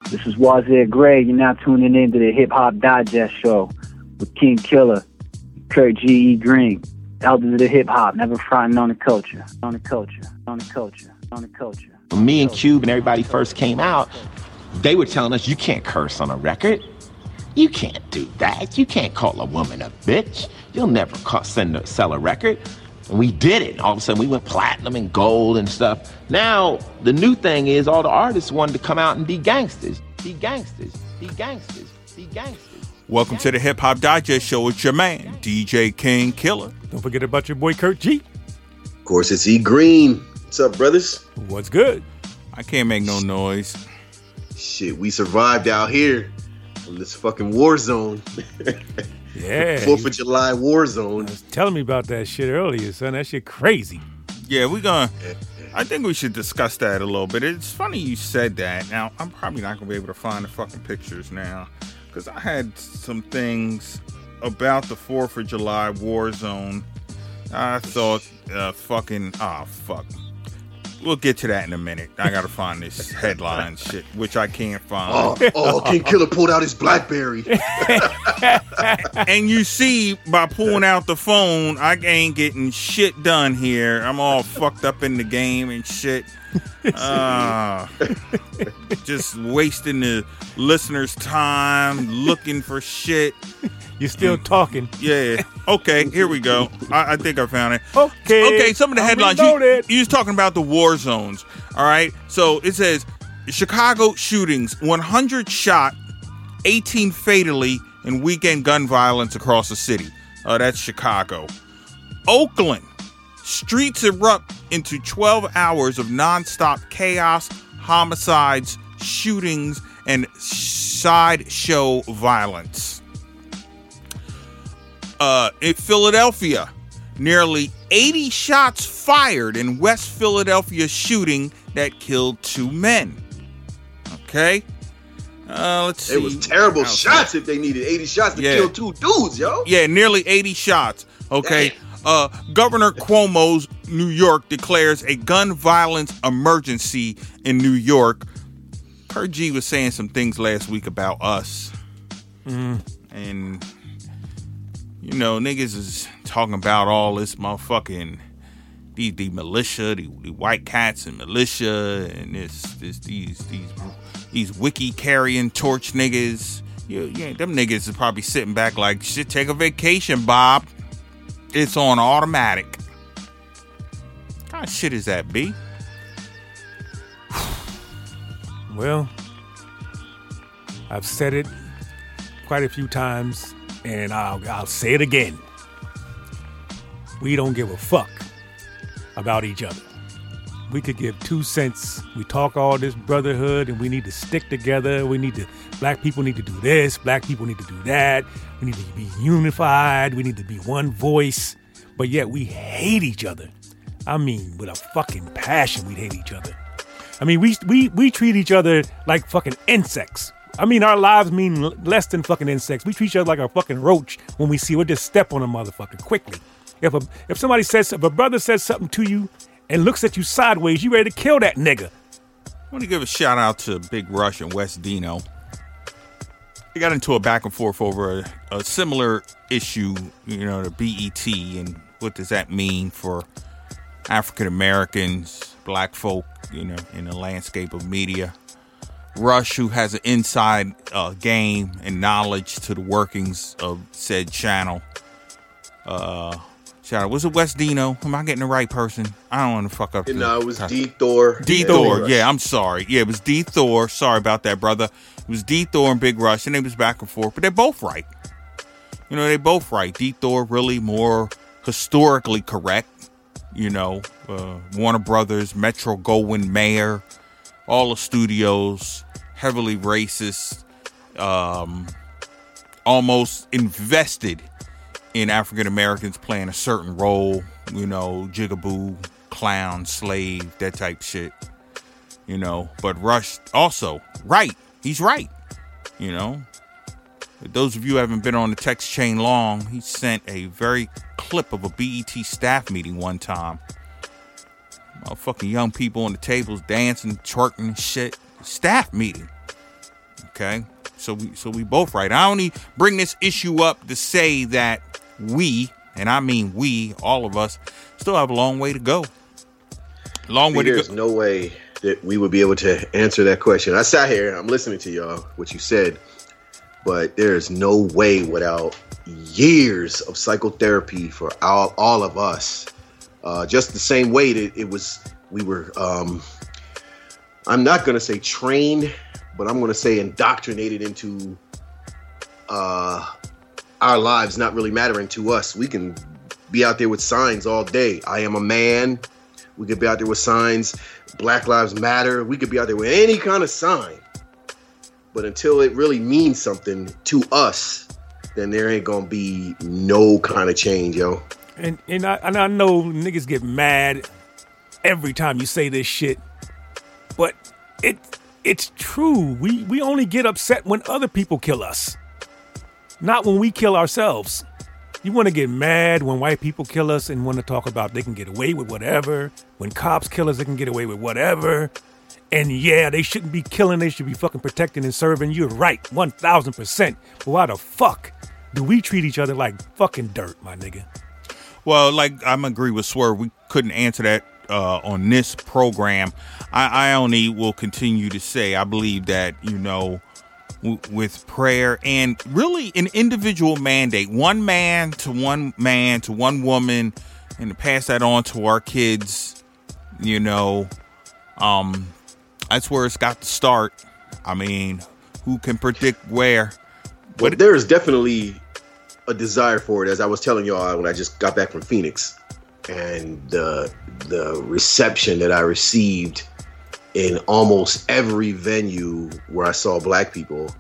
This is Wazir Gray. You're now tuning in to the Hip Hop Digest Show with King Killer, Kurt G.E. Green, elders of the hip hop, never fronting on the culture, on the culture, on the culture, on the culture. When me and Cube and everybody first came out, they were telling us, you can't curse on a record. You can't do that. You can't call a woman a bitch. You'll never sell a record. And we did it. All of a sudden, we went platinum and gold and stuff. Now, the new thing is all the artists wanted to come out and be gangsters. Be gangsters. Be gangsters. Be gangsters. Welcome to the Hip Hop Digest Show. It's your man, DJ King Killer. Don't forget about your boy, Kurt G. Of course, it's E Green. What's up, brothers? What's good? I can't make no noise. Shit, we survived out here in this fucking war zone. Yeah. 4th of July war zone. Was telling me about that shit earlier, son. That shit crazy. Yeah, I think we should discuss that a little bit. It's funny you said that. Now, I'm probably not going to be able to find the fucking pictures now, because I had some things about the 4th of July war zone. I thought, fuck. We'll get to that in a minute. I gotta find this headline shit, which I can't find. King Killer pulled out his BlackBerry. And you see, by pulling out the phone, I ain't getting shit done here. I'm all fucked up in the game and shit. Just wasting the listeners' time looking for shit. You're still talking. Yeah. Okay, here we go. I think I found it. Okay, some of the headlines. You was talking about the war zones. All right. So it says Chicago shootings, 100 shot, 18 fatally in weekend gun violence across the city. That's Chicago. Oakland, streets erupt into 12 hours of nonstop chaos, homicides, shootings, and sideshow violence. In Philadelphia, nearly 80 shots fired in West Philadelphia shooting that killed 2 men. Okay. Let's see. It was terrible shots if they needed 80 shots to kill 2 dudes, yo. Yeah, nearly 80 shots. Okay. Governor Cuomo's New York declares a gun violence emergency in New York. Kurt G was saying some things last week about us. And you know, niggas is talking about all this motherfucking the militia, the white cats and militia, and these wiki carrying torch niggas. Yeah, them niggas is probably sitting back like, shit, take a vacation, Bob. It's on automatic. What kind of shit is that, B? Well, I've said it quite a few times. And I'll say it again. We don't give a fuck about each other. We could give 2 cents. We talk all this brotherhood and we need to stick together. Black people need to do this. Black people need to do that. We need to be unified. We need to be one voice. But yet we hate each other. I mean, with a fucking passion, we hate each other. I mean, we treat each other like fucking insects. I mean, our lives mean less than fucking insects. We treat each other like a fucking roach when we see we'll just step on a motherfucker quickly. If a brother says something to you and looks at you sideways, you ready to kill that nigga. I want to give a shout out to Big Rush and West Dino. They got into a back and forth over a similar issue, you know, the BET, and what does that mean for African Americans, black folk, you know, in the landscape of media. Rush, who has an inside game and knowledge to the workings of said channel. Shout out. Was it West Dino? Am I getting the right person? I don't want to fuck up. No, it was D Thor. D Thor. Yeah, I'm sorry. Yeah, it was D Thor. Sorry about that, brother. It was D Thor and Big Rush, and it was back and forth, but they're both right. You know, they both right. D Thor really more historically correct. You know, Warner Brothers, Metro Goldwyn Mayer, all the studios. Heavily racist, almost invested in African Americans playing a certain role, you know, jigaboo, clown, slave, that type shit, you know. But Rush also right. He's right, you know. For those of you who haven't been on the text chain long, he sent a very clip of a BET staff meeting one time. Motherfucking young people on the tables dancing, twerking and shit. Staff meeting. Okay, so we both right. I only bring this issue up to say that we, and I mean we, all of us, still have a long way to go. There's no way that we would be able to answer that question. I sat here, I'm listening to y'all, what you said, but there's no way without years of psychotherapy for all of us. Just the same way that we were, I'm not going to say trained, but I'm going to say indoctrinated into our lives not really mattering to us. We can be out there with signs all day. I am a man. We could be out there with signs. Black Lives Matter. We could be out there with any kind of sign. But until it really means something to us, then there ain't going to be no kind of change, yo. And I know niggas get mad every time you say this shit, but it's true. We only get upset when other people kill us, not when we kill ourselves. You want to get mad when white people kill us and want to talk about they can get away with whatever. When cops kill us, they can get away with whatever. And yeah, they shouldn't be killing. They should be fucking protecting and serving. You're right, 1,000%. But why the fuck do we treat each other like fucking dirt, my nigga? Well, like, I'm agree with Swerve. We couldn't answer that on this program. I only will continue to say I believe that, with prayer and really an individual mandate, one man to one woman, and to pass that on to our kids, that's where it's got to start. I mean, who can predict where? But there is definitely a desire for it, as I was telling y'all when I just got back from Phoenix, and the reception that I received in almost every venue where I saw black people.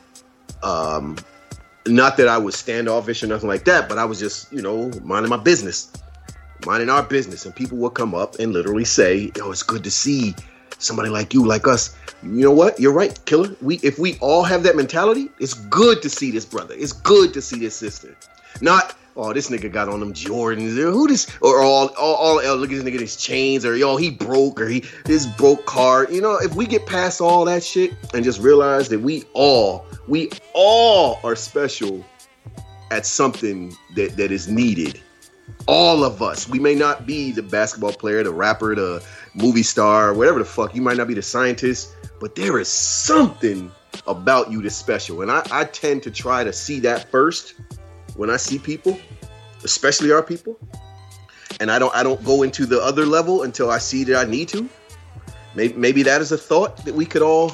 Not that I was standoffish or nothing like that, but I was just, minding my business, minding our business. And people would come up and literally say, yo, it's good to see somebody like you, like us. You know what? You're right, Killer. If we all have that mentality, it's good to see this brother. It's good to see this sister. Not, oh, this nigga got on them Jordans. Who this? Or all look at this nigga, his chains. Or, yo, he broke. Or his broke car. If we get past all that shit and just realize that we all are special at something that is needed. All of us. We may not be the basketball player, the rapper, the movie star, whatever the fuck. You might not be the scientist, but there is something about you that's special. And I tend to try to see that first when I see people, especially our people. And I don't go into the other level until I see that I need to. Maybe that is a thought that we could all,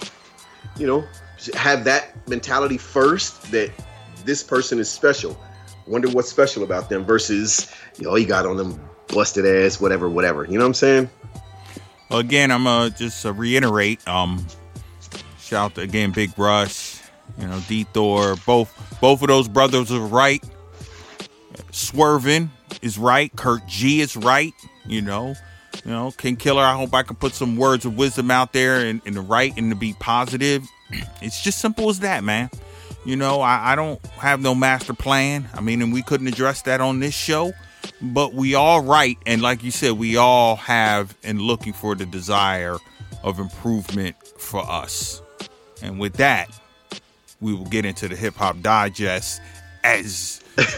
have that mentality first, that this person is special. Wonder what's special about them versus, he got on them busted ass, whatever. You know what I'm saying? Well, again, I'm going to just reiterate, shout out to, again, Big Rush, D Thor, both of those brothers are right. Swerving is right. Kurt G is right. King Killer, I hope I can put some words of wisdom out there and the right and to be positive. It's just simple as that, man. I don't have no master plan. I mean, and we couldn't address that on this show, but we all right. And like you said, we all have and looking for the desire of improvement for us. And with that, we will get into the Hip Hop Digest as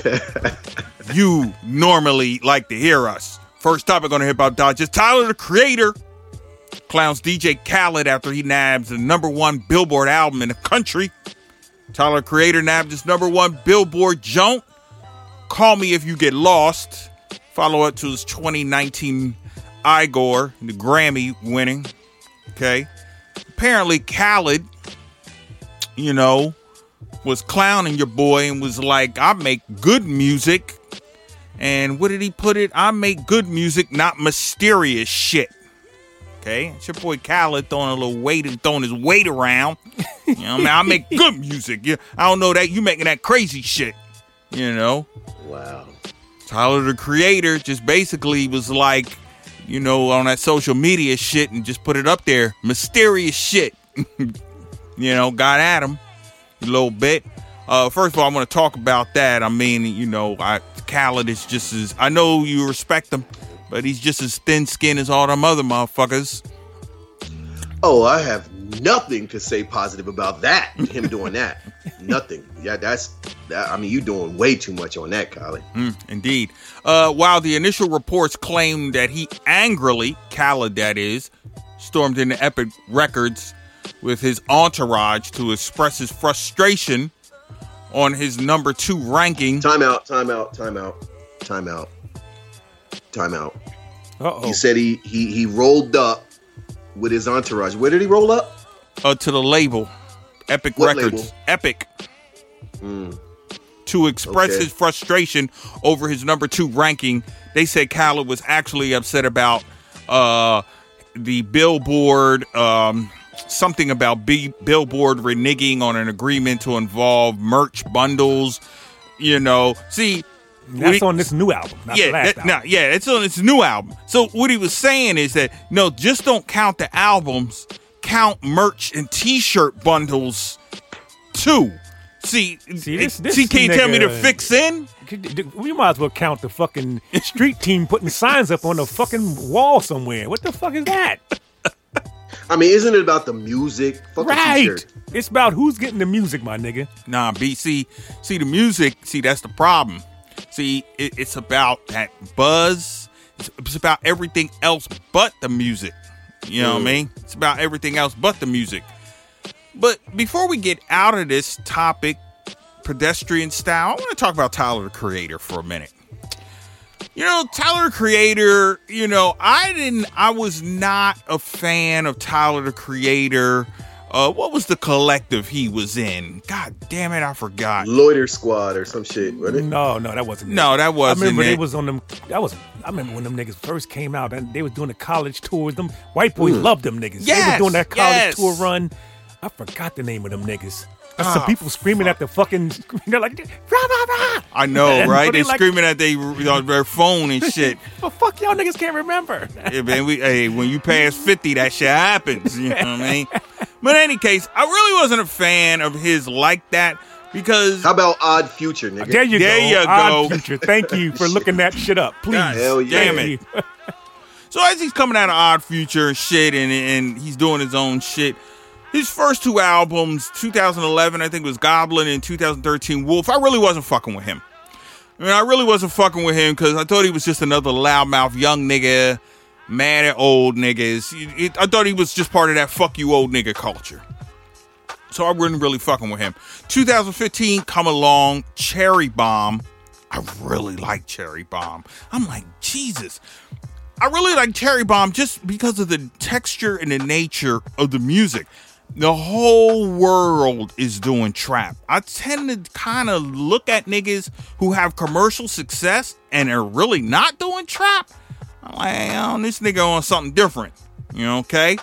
you normally like to hear us. First topic on the Hip Hop Digest: Tyler, the Creator, clowns DJ Khaled after he nabs the #1 Billboard album in the country. Tyler, Creator, nabbed his #1 Billboard joint, Call Me If You Get Lost. Follow up to his 2019 Igor, the Grammy winning. Okay. Apparently Khaled, was clowning your boy and was like, I make good music. And what did he put it? I make good music, not mysterious shit. Okay, it's your boy Khaled throwing a little weight and throwing his weight around. I make good music. I don't know that you making that crazy shit. Wow. Tyler, the Creator, just basically was like, on that social media shit and just put it up there. Mysterious shit. Got at him a little bit. First of all, I want to talk about that. I mean, Khaled is just as, I know you respect him, but he's just as thin-skinned as all them other motherfuckers. Oh, I have nothing to say positive about that. Him doing that, nothing. Yeah, that's that. I mean, you doing way too much on that, Khaled. Indeed. While the initial reports claim that he angrily, Khaled that is, stormed into Epic Records with his entourage to express his frustration on his number 2 ranking. Time out. He said he rolled up with his entourage. Where did he roll up? To the label, Epic What Records. label? Epic. To express his frustration over his number 2 ranking. They said Khaled was actually upset about the Billboard, something about Billboard reneging on an agreement to involve merch bundles. You know, see, that's on this new album, not the last album. It's on this new album. So what he was saying is that, no, just don't count the albums, count merch and T-shirt bundles too. See, this can you tell me to fix in? We might as well count the fucking street team putting signs up on the fucking wall somewhere. What the fuck is that? I mean, isn't it about the music? Fuck Right. T-shirt. It's about who's getting the music, my nigga. Nah, BC. See, the music, that's the problem. See, it's about that buzz. It's about everything else but the music. You know what I mean? It's about everything else but the music. But before we get out of this topic, pedestrian style, I want to talk about Tyler, the Creator, for a minute. You know, Tyler, the Creator, you know, I was not a fan of Tyler, the Creator. What was the collective he was in? God damn it, I forgot. Loiter Squad or some shit, wasn't it? No, that wasn't it. No, that wasn't I remember it. they was on them. I remember when them niggas first came out and they was doing the college tours. Them white boys loved them niggas. They was doing that college tour run. I forgot the name of them niggas. That's some people screaming at the fucking. They're like, rah, rah, rah. I know, right? They're like, screaming at their phone and shit. But fuck y'all niggas can't remember. Yeah, man, when you pass 50, that shit happens. You know what I mean? But in any case, I really wasn't a fan of his like that because. How about Odd Future, nigga? There you go. Odd Future. Thank you for looking that shit up, please. God, hell yeah. Damn it. So as he's coming out of Odd Future and shit, and he's doing his own shit. His first 2 albums, 2011, I think it was Goblin, and 2013, Wolf, I really wasn't fucking with him. I mean, I really wasn't fucking with him because I thought he was just another loudmouth young nigga, mad at old niggas. I thought he was just part of that fuck you old nigga culture. So I wasn't really fucking with him. 2015, come along, Cherry Bomb. I really like Cherry Bomb. I'm like, Jesus. I really like Cherry Bomb just because of the texture and the nature of the music. The whole world is doing trap. I tend to kind of look at niggas who have commercial success and are really not doing trap. I'm like, this nigga on something different. You know, okay?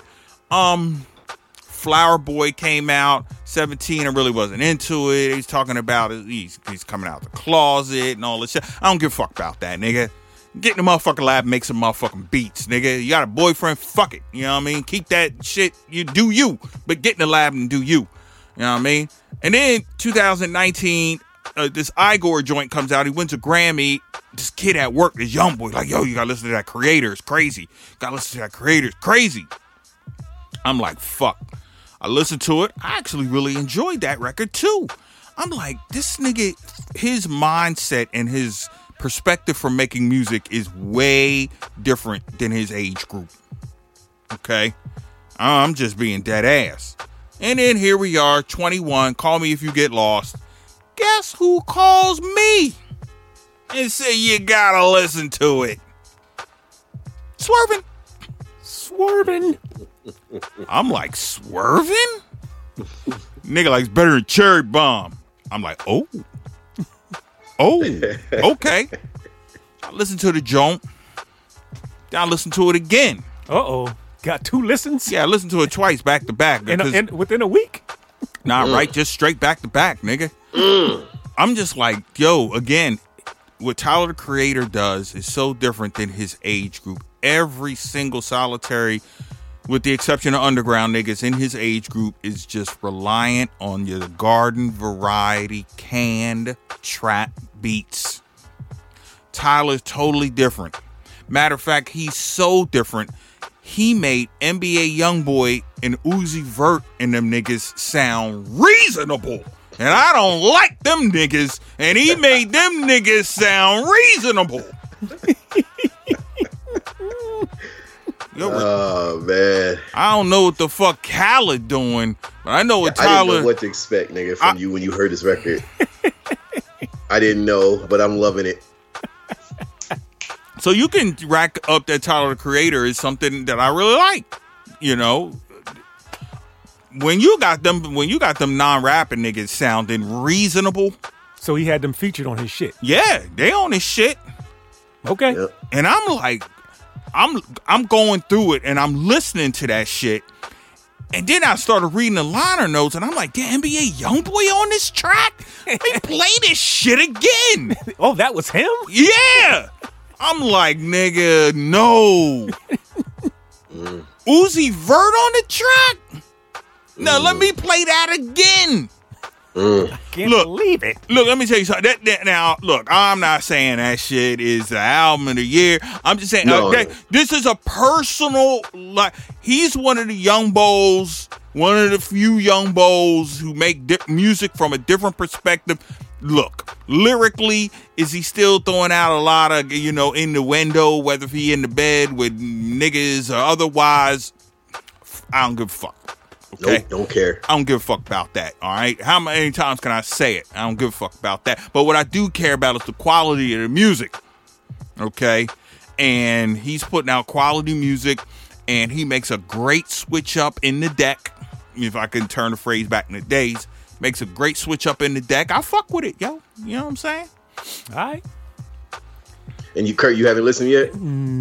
Flower Boy came out, 17, I really wasn't into it. He's talking about he's coming out the closet and all this shit. I don't give a fuck about that, nigga. Get in the motherfucking lab and make some motherfucking beats, nigga. You got a boyfriend? Fuck it. You know what I mean? Keep that shit. You do you. But get in the lab and do you. You know what I mean? And then 2019, this Igor joint comes out. He wins a Grammy. This kid at work, this young boy, like, yo, you gotta listen to that Creator. It's crazy. Gotta listen to that Creator. It's crazy. I'm like, fuck. I listened to it. I actually really enjoyed that record too. I'm like, this nigga, his mindset and his perspective for making music is way different than his age group. Okay? I'm just being dead ass. And then here we are, 21, Call Me If You Get Lost. Guess who calls me and say you gotta listen to it? Swerving. I'm like, swerving? Nigga likes better than Cherry Bomb. I'm like, oh, okay. I listened to the joint. Then I listened to it again. Got 2 listens? Yeah, I listened to it twice back to back. And within a week? Nah, right, just straight back to back, nigga. I'm just like, yo, again, what Tyler, the Creator, does is so different than his age group. Every single solitary, with the exception of underground niggas in his age group, is just reliant on your garden variety canned trap beats. Tyler's totally different. Matter of fact, he's so different. he made NBA Youngboy and Uzi Vert and them niggas sound reasonable. And I don't like them niggas, and he made them niggas sound reasonable. Oh man, I don't know what the fuck Khaled doing, but I know what I Tyler. didn't know what to expect, nigga, from you when you heard this record. I didn't know, but I'm loving it. So you can rack up that Tyler the Creator is something that I really like. You know, when you got them non-rapping niggas sounding reasonable. So he had them featured on his shit. Yeah, they on his shit. Okay. Yep. And I'm like, I'm going through it and I'm listening to that shit. And then I started reading the liner notes and I'm like, damn, NBA Youngboy on this track? They play this shit again. Oh, that was him? Yeah. I'm like, nigga, no. Uzi Vert on the track? Now let me play that again. I can't believe it. Look, let me tell you something. Now, look, I'm not saying that shit is the album of the year. I'm just saying this is a personal, like, he's one of the young bulls, one of the few young bulls who make music from a different perspective. Look, lyrically, is he still throwing out a lot of, innuendo, whether he in the bed with niggas or otherwise? I don't give a fuck. Okay. Nope, don't care. I don't give a fuck about that, all right? How many times can I say it? I don't give a fuck about that. But what I do care about is the quality of the music, okay? And he's putting out quality music, and he makes a great switch up in the deck, if I can turn the phrase back in the days. Makes a great switch up in the deck. I fuck with it, yo. You know what I'm saying? All right. And you, Kurt, you haven't listened yet?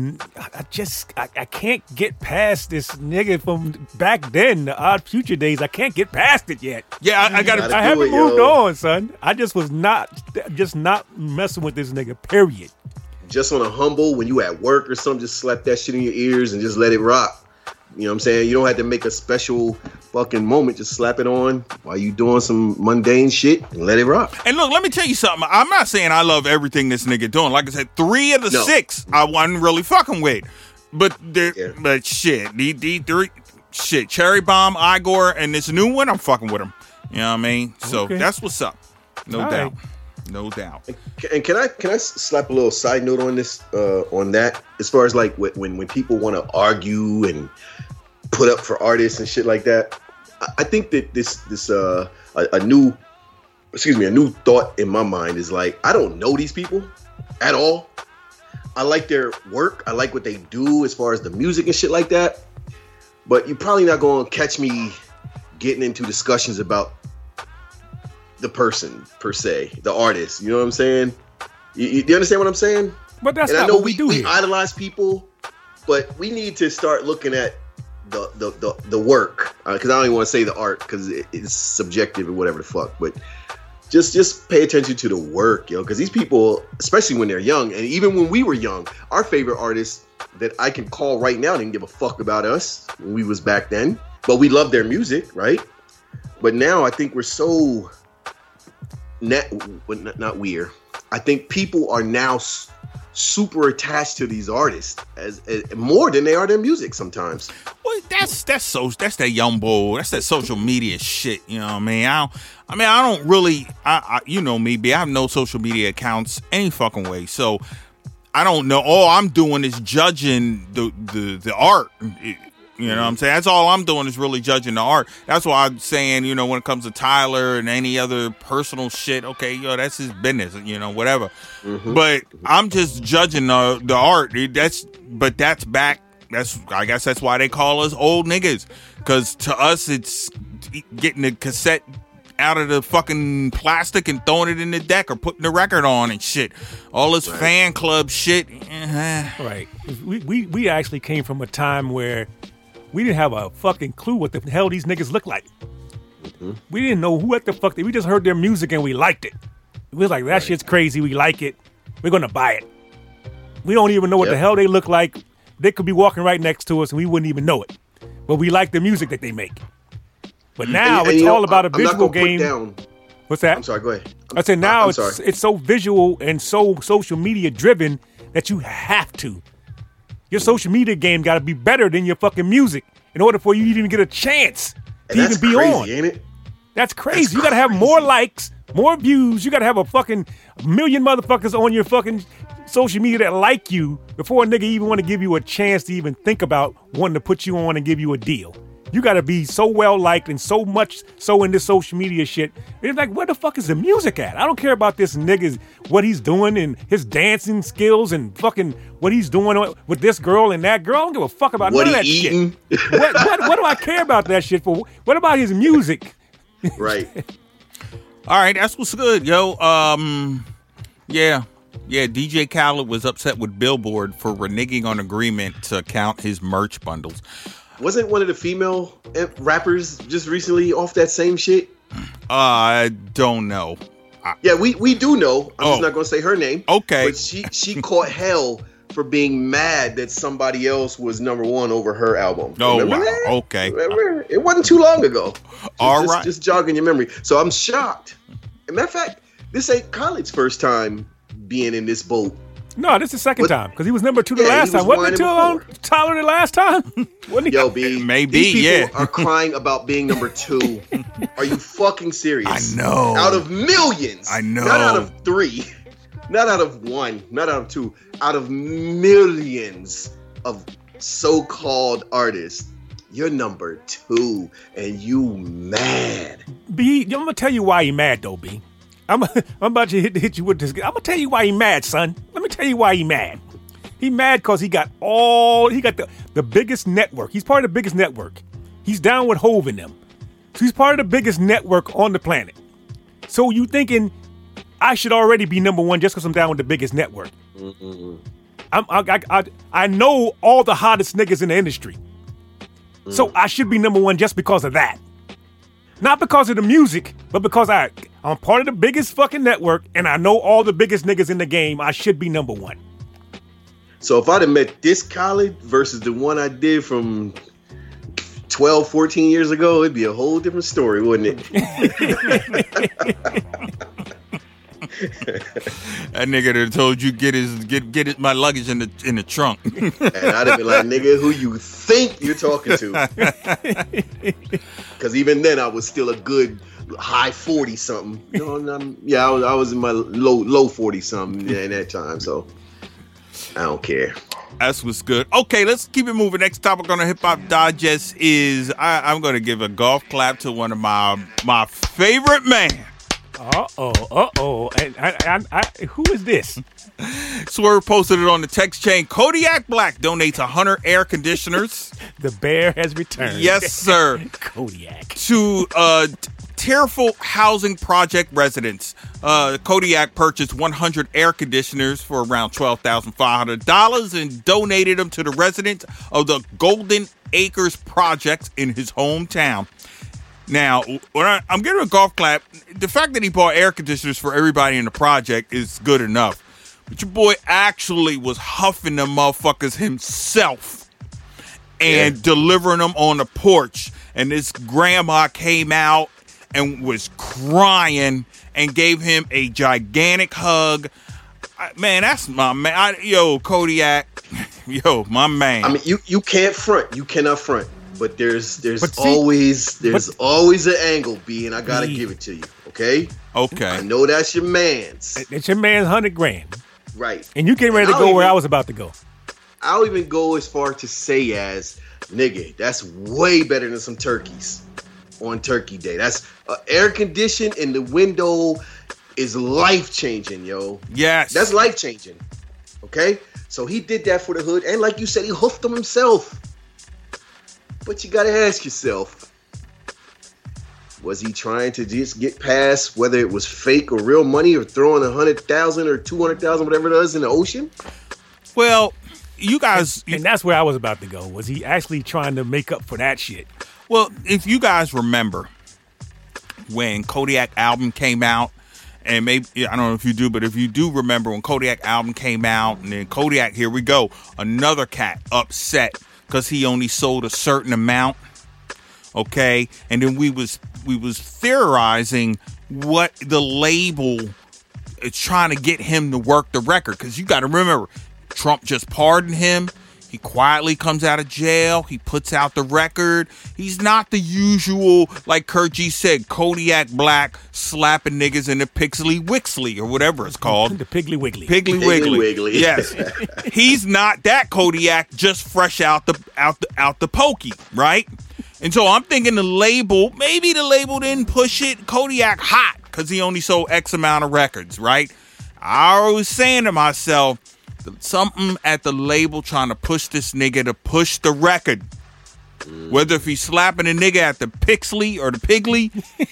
I can't get past this nigga from back then, the Odd Future days. I can't get past it yet. Yeah, I got I haven't moved on, son. I just was not messing with this nigga, period. Just on a humble, when you at work or something, just slap that shit in your ears and just let it rock. You know what I'm saying? You don't have to make a special fucking moment. Just slap it on while you doing some mundane shit and let it rock. And look, let me tell you something. I'm not saying I love everything this nigga doing. Like I said, 3 of the 6 I wasn't really fucking with. But but shit, the 3 shit, Cherry Bomb, Igor, and this new one, I'm fucking with him. You know what I mean? So that's what's up. No doubt. No doubt. And can I slap a little side note on this on that, as far as like when people want to argue and put up for artists and shit like that? I think that this a new thought in my mind is like, I don't know these people at all. I like their work. I like what they do as far as the music and shit like that. But you're probably not going to catch me getting into discussions about the person per se, the artist. You know what I'm saying? You understand what I'm saying? But that's and not I know what we do here. We idolize people, but we need to start looking at the work, because I don't even want to say the art because it's subjective or whatever the fuck. But just pay attention to the work, yo, because these people, especially when they're young, and even when we were young, our favorite artists that I can call right now didn't give a fuck about us when we was back then, but we love their music, right? But now I think we're so not weird. I think people are now super attached to these artists as more than they are their music sometimes. Well, that's that young bull. That's that social media shit. You know what I mean? I don't really. You know me, B. I have no social media accounts any fucking way. So I don't know. All I'm doing is judging the art. You know what I'm saying? That's all I'm doing is really judging the art. That's why I'm saying, you know, when it comes to Tyler and any other personal shit, okay, yo, that's his business, you know, whatever. Mm-hmm. But I'm just judging the art. I guess that's why they call us old niggas. Because to us, it's getting the cassette out of the fucking plastic and throwing it in the deck or putting the record on and shit. All this fan club shit. Right. We actually came from a time where we didn't have a fucking clue what the hell these niggas look like. Mm-hmm. We didn't know what the fuck. We just heard their music and we liked it. We was like, that shit's crazy. We like it. We're going to buy it. We don't even know what the hell they look like. They could be walking right next to us and we wouldn't even know it. But we like the music that they make. But now it's all about a visual game. What's that? I'm sorry, go ahead. I said now it's so visual and so social media driven that you have to Your social media game got to be better than your fucking music in order for you to even get a chance to even be crazy, on. Ain't it? That's crazy. You got to have more likes, more views. You got to have a fucking million motherfuckers on your fucking social media that like you before a nigga even want to give you a chance to even think about wanting to put you on and give you a deal. You got to be so well liked and so much so in this social media shit. It's like, where the fuck is the music at? I don't care about this nigga's, what he's doing and his dancing skills and fucking what he's doing with this girl and that girl. I don't give a fuck about What none of that he eating? shit. What do I care about that shit for? What about his music? Right. All right, that's what's good, yo. Yeah, DJ Khaled was upset with Billboard for reneging on agreement to count his merch bundles. Wasn't one of the female rappers just recently off that same shit? I don't know. Yeah, we do know. I'm just not going to say her name. Okay. But she caught hell for being mad that somebody else was number one over her album. Oh, Remember wow. that? Okay. Remember? It wasn't too long ago. All right. Just jogging your memory. So I'm shocked. As a matter of fact, this ain't Khaled's first time being in this boat. No, this is the second time because he was number 2 the Yeah, last he was time. Wasn't it too whining long, before. Tyler, the last time? Wasn't he? Yo, B. Maybe, these people yeah. are crying about being number 2. Are you fucking serious? I know. Out of millions. I know. Not out of 3. Not out of 1. Not out of 2. Out of millions of so-called artists. You're number 2 and you mad. B, I'm gonna tell you why he mad though, B. I'm about to hit you with this. I'm gonna tell you why he mad, son. Let me tell you why he mad. He mad because he got the biggest network. He's part of the biggest network. He's down with Hove in them. So he's part of the biggest network on the planet. So you thinking I should already be number 1 just because I'm down with the biggest network? I know all the hottest niggas in the industry. So I should be number 1 just because of that. Not because of the music, but because I'm part of the biggest fucking network and I know all the biggest niggas in the game. I should be number 1. So if I'd have met this Khaled versus the one I did from 12, 14 years ago, it'd be a whole different story, wouldn't it? That nigga that told you get my luggage in the trunk. And I'd have been like, nigga, who you think you're talking to? Because even then, I was still a good high 40 something. You know, I was in my low 40 something in that time. So I don't care. That's what's good. Okay, let's keep it moving. Next topic on the Hip Hop Digest is I'm going to give a golf clap to one of my favorite man. And who is this? Swerve posted it on the text chain. Kodiak Black donates 100 air conditioners. The bear has returned. Yes, sir. Kodiak. To Tearful Housing Project residents. Kodiak purchased 100 air conditioners for around $12,500 and donated them to the residents of the Golden Acres Project in his hometown. Now, when I'm giving a golf clap, the fact that he bought air conditioners for everybody in the project is good enough. But your boy actually was huffing them motherfuckers himself and delivering them on the porch. And this grandma came out and was crying and gave him a gigantic hug. Man, that's my man. Yo, Kodiak. Yo, my man. I mean, you can't front. You cannot front. But there's always an angle, B, and I gotta give it to you, okay? Okay. I know that's your man's. It's your man's $100,000. Right. And you getting ready to go where I was about to go. I'll even go as far to say as, nigga, that's way better than some turkeys on Turkey Day. That's air conditioned in the window is life-changing, yo. Yes. That's life-changing, okay? So he did that for the hood, and like you said, he hoofed them himself. But you gotta ask yourself, was he trying to just get past whether it was fake or real money or throwing 100,000 or 200,000, whatever it is, in the ocean? Well, you guys... And that's where I was about to go. Was he actually trying to make up for that shit? Well, if you guys remember when Kodiak album came out, and maybe, I don't know if you do, but if you do remember when Kodiak album came out, and then Kodiak, here we go, another cat upset because he only sold a certain amount, okay? And then we was theorizing what the label is trying to get him to work the record, because you got to remember, Trump just pardoned him. He quietly comes out of jail. He puts out the record. He's not the usual, like Kurt G said, Kodiak Black slapping niggas in the Pixley Wixley or whatever it's called. The Piggly Wiggly. Piggly Wiggly. Yes. He's not that Kodiak just fresh out the pokey, right? And so I'm thinking maybe the label didn't push it Kodiak hot because he only sold X amount of records, right? I was saying to myself, something at the label trying to push this nigga to push the record. Whether if he's slapping a nigga at the Pixley or the Piggly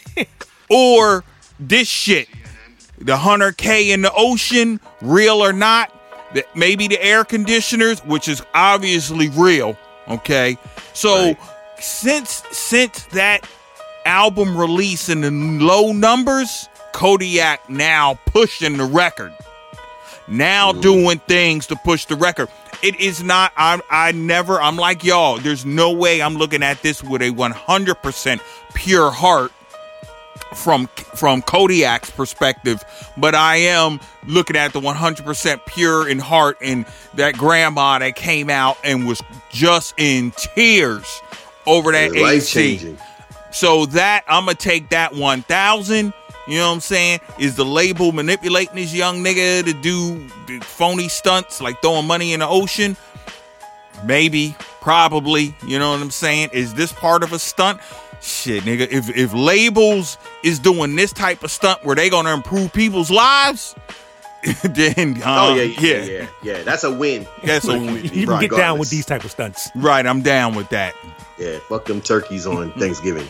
or this shit. The 100K in the ocean, real or not. Maybe the air conditioners, which is obviously real. Okay. So since that album release in the low numbers, Kodiak now pushing the record. Now doing things to push the record. It is not, I'm like y'all, there's no way I'm looking at this with a 100% pure heart from Kodiak's perspective, but I am looking at the 100% pure in heart and that grandma that came out and was just in tears over that AC. Life-changing. So that, I'm going to take that 1,000. You know what I'm saying? Is the label manipulating this young nigga to do the phony stunts like throwing money in the ocean? Maybe, probably. You know what I'm saying? Is this part of a stunt? Shit, nigga. If labels is doing this type of stunt where they gonna improve people's lives, then yeah. That's a win. That's a win. You can get down with these type of stunts. Right, I'm down with that. Yeah, fuck them turkeys on Thanksgiving.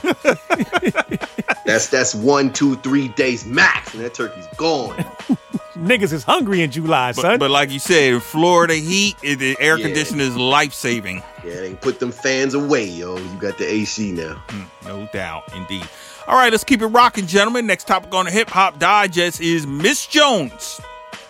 That's 1, 2, 3 days max, and that turkey's gone. Niggas is hungry in July, son. But like you said, in Florida heat, the air conditioner is life-saving. Yeah, they put them fans away, yo. You got the AC now. No doubt, indeed. All right, let's keep it rocking, gentlemen. Next topic on the Hip Hop Digest is Miss Jones.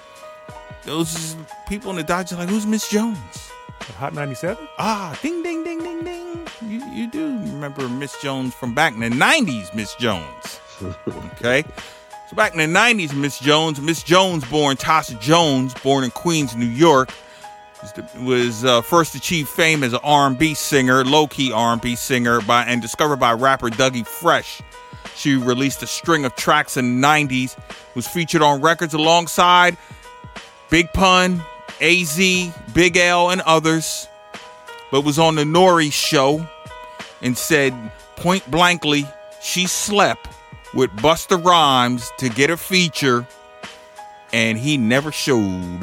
Those people in the Digest like, who's Miss Jones? Hot 97? Ding, ding, ding, ding, ding. You do remember Miss Jones from back in the 90s, Miss Jones. Okay? So back in the 90s, Miss Jones, born Tasha Jones, born in Queens, New York, was first achieved fame as an R&B singer, low-key R&B singer, and discovered by rapper Dougie Fresh. She released a string of tracks in the 90s, was featured on records alongside Big Pun, AZ, Big L, and others, but was on the Nori show and said point blankly she slept with Busta Rhymes to get a feature, and he never showed.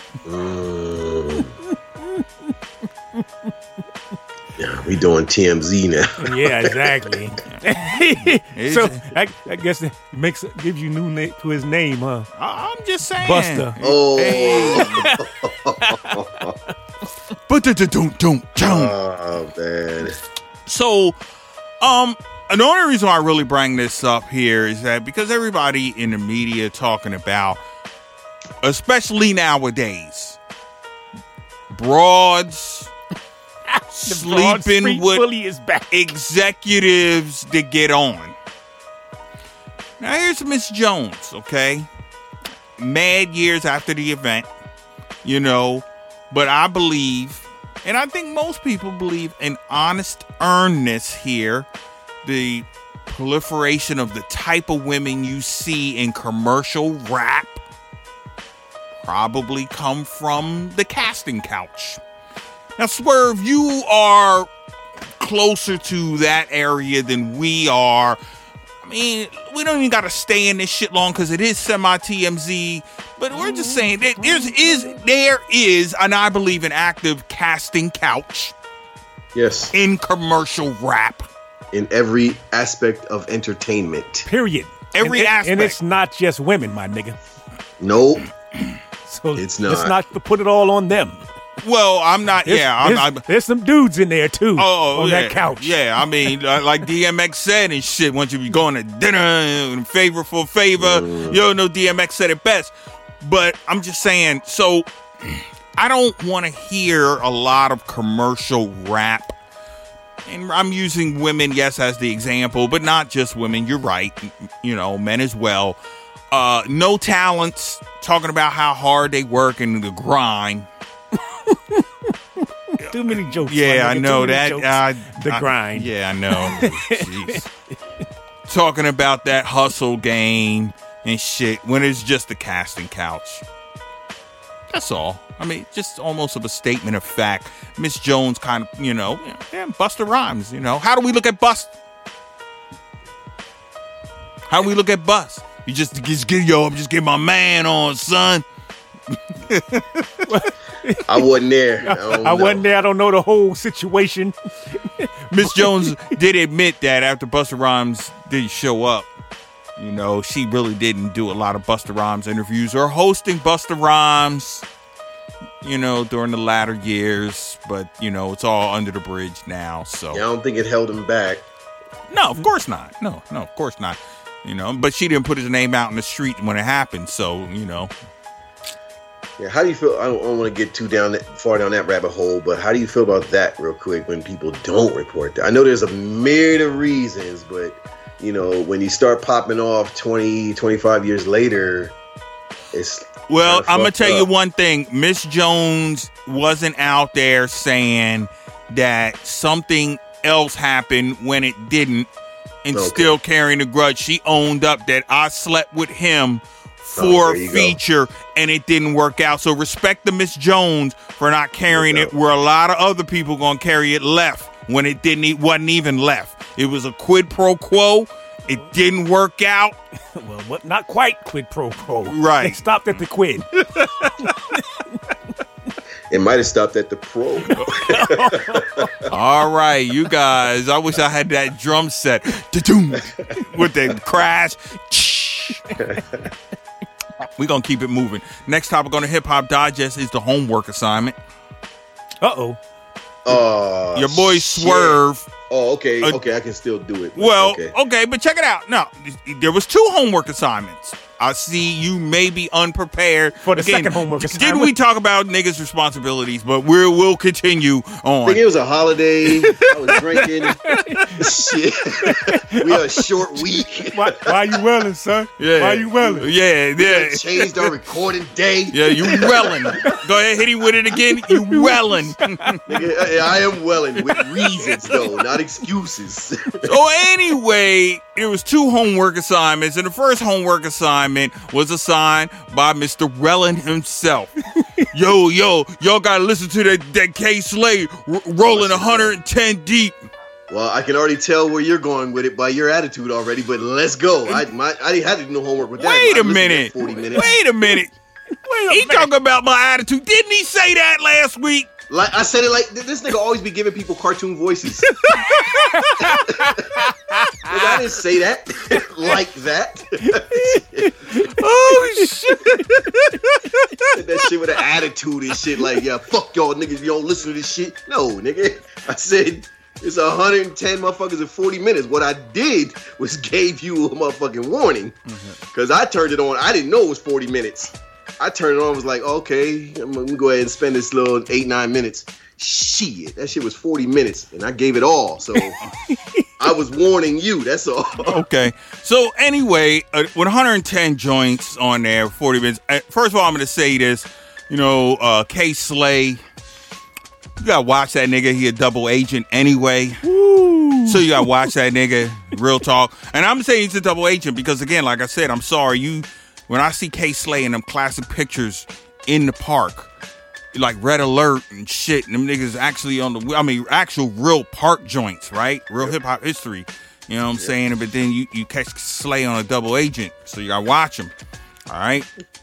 Yeah, we doing TMZ now. Yeah, exactly. So I guess it gives you new name to his name, huh? I'm just saying, Busta. Oh, oh man. So, the only reason I really bring this up here is that because everybody in the media talking about, especially nowadays, broads sleeping with is back. executives to get on. Now here's Miss Jones, okay? Mad years after the event, you know, but I believe, and I think most people believe, in honest earnness here. The proliferation of the type of women you see in commercial rap probably come from the casting couch. Now, Swerve, you are closer to that area than we are. I mean, we don't even got to stay in this shit long because it is semi-TMZ, but we're just saying that there is, and I believe, an active casting couch. Yes. In commercial rap. In every aspect of entertainment. Period. Every aspect. And it's not just women, my nigga. Nope. So it's not. Let's not put it all on them. Well, I'm not. There's some dudes in there too. On that couch. Yeah, I mean, like DMX said and shit. Once you be going to dinner and favor for favor, you know, DMX said it best. But I'm just saying. So I don't want to hear a lot of commercial rap. And I'm using women, yes, as the example, but not just women. You're right. You know, men as well. No talents, talking about how hard they work and the grind. Too many jokes. Yeah, I know that. The grind. Yeah, I know. Jeez. Talking about that hustle game and shit when it's just a casting couch. That's all. I mean, just almost of a statement of fact. Miss Jones kind of, Busta Rhymes, How do we look at Bust? How do we look at Bust? You just get my man on, son. I wasn't there. I wasn't there. I don't know the whole situation. Miss Jones did admit that after Busta Rhymes didn't show up, she really didn't do a lot of Busta Rhymes interviews or hosting Busta Rhymes, during the latter years. But, it's all under the bridge now. So yeah, I don't think it held him back. No, of course not. No, of course not. But she didn't put his name out in the street when it happened. So, Yeah, how do you feel? I don't want to get too far down that rabbit hole, but how do you feel about that real quick when people don't report that? I know there's a myriad of reasons, but, when you start popping off 20, 25 years later, it's... Well, I'm going to tell you one thing. Miss Jones wasn't out there saying that something else happened when it didn't and still carrying a grudge. She owned up that I slept with him for a feature and it didn't work out. So respect the Miss Jones for not carrying it where a lot of other people going to carry it left when it wasn't even left. It was a quid pro quo. It didn't work out. Well, not quite quid pro quo. Right. It stopped at the quid. It might have stopped at the pro. All right, you guys. I wish I had that drum set with the crash. We're going to keep it moving. Next topic on the Hip Hop Digest is the homework assignment. Uh-oh. Your boy Swerve. Oh, okay. Okay, I can still do it. Well, okay, but check it out. No, there was 2 homework assignments. I see you may be unprepared for the second homework assignment. Didn't we talk about niggas' responsibilities? But we'll continue on. I think it was a holiday. I was drinking. Shit. We had a short week. Why are you welling, son? Yeah. Why are you welling? Yeah. We changed our recording day. Yeah, you welling. Go ahead, hit him with it again. You welling. Nigga, I am welling with reasons, though, not excuses. So anyway, it was 2 homework assignments, and the first homework assignment was assigned by Mr. Wellen himself. Yo, y'all gotta listen to that K Slay rolling 110 deep. Well, I can already tell where you're going with it by your attitude already, but let's go. I didn't have to do no homework with that. Wait a minute. 40 minutes. Wait a minute. He talking about my attitude. Didn't he say that last week? Like I said it like this nigga always be giving people cartoon voices. I didn't say that like that. Oh shit! That shit with an attitude and shit. Like, yeah, fuck y'all niggas. If you don't listen to this shit. No, nigga. I said it's 110 motherfuckers in 40 minutes. What I did was gave you a motherfucking warning because I turned it on. I didn't know it was 40 minutes. I turned it on and was like, okay, I'm going to go ahead and spend this little 8-9 minutes. Shit, that shit was 40 minutes, and I gave it all. So I was warning you, that's all. Okay. So anyway, with 110 joints on there, 40 minutes. First of all, I'm going to say this. K Slay, you got to watch that nigga. He a double agent anyway. Woo. So you got to watch that nigga. Real talk. And I'm saying he's a double agent because, again, like I said, I'm sorry, when I see K Slay in them classic pictures in the park, like Red Alert and shit, and them niggas actually actual real park joints, right? Real hip hop history. You know what I'm saying? But then you catch Slay on a double agent, so you gotta watch him. All right.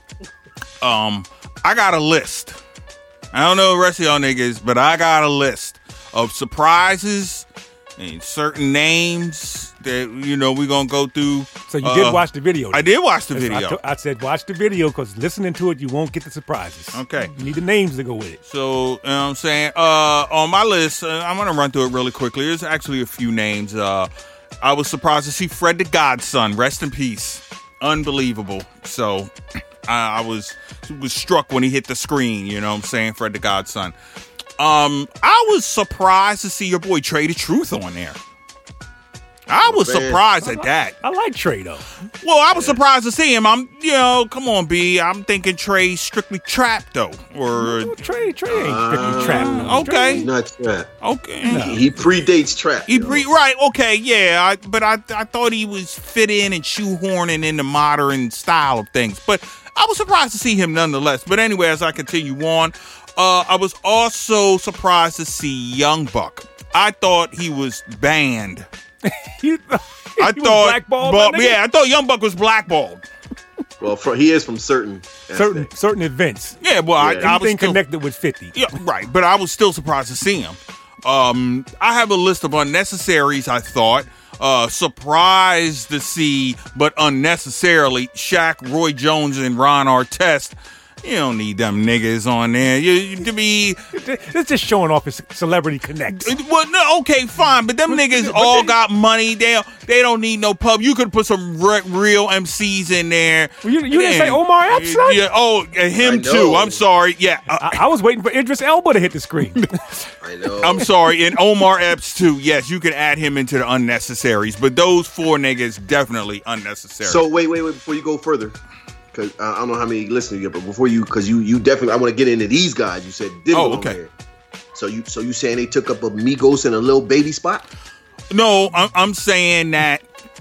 I got a list. I don't know the rest of y'all niggas, but I got a list of surprises and certain names that we're gonna go through. So you did watch the video? I did watch the video. I said watch the video because listening to it, you won't get the surprises. Okay. You need the names to go with it. So, you know what I'm saying? On my list, I'm gonna run through it really quickly. There's actually a few names. I was surprised to see Fred the Godson. Rest in peace. Unbelievable. So, I was struck when he hit the screen. You know what I'm saying? Fred the Godson. I was surprised to see your boy Trey the Truth on there. I was surprised at that. I like Trey though. Well, I was surprised to see him. Come on, B. I'm thinking Trey's strictly trap though, or Trey ain't strictly trap. No. Okay, He's not trap. Okay, He predates trap. right. Okay, yeah. But I thought he was fit in and shoehorning in the modern style of things. But I was surprised to see him nonetheless. But anyway, as I continue on, I was also surprised to see Young Buck. I thought he was banned. I thought blackballed. I thought Young Buck was blackballed. Well, he is from certain events. Yeah, well, I was still connected with 50. Yeah, right. But I was still surprised to see him. I have a list of unnecessaries. I thought surprised to see, but unnecessarily, Shaq, Roy Jones, and Ron Artest. You don't need them niggas on there. It's just showing off his celebrity connect. Well, no, okay, fine, but them niggas all got money. They don't need no pub. You could put some real MCs in there. You didn't say Omar Epps, son? Yeah, him too. I'm sorry. Yeah, I was waiting for Idris Elba to hit the screen. I know. I'm sorry, and Omar Epps too. Yes, you can add him into the unnecessaries, but those four niggas definitely unnecessary. So wait, before you go further. Because I don't know how many listeners you get, but before you, because you definitely, I want to get into these guys. You said didn't go there. So you saying they took up a Migos and a Lil Baby spot? No, I'm saying that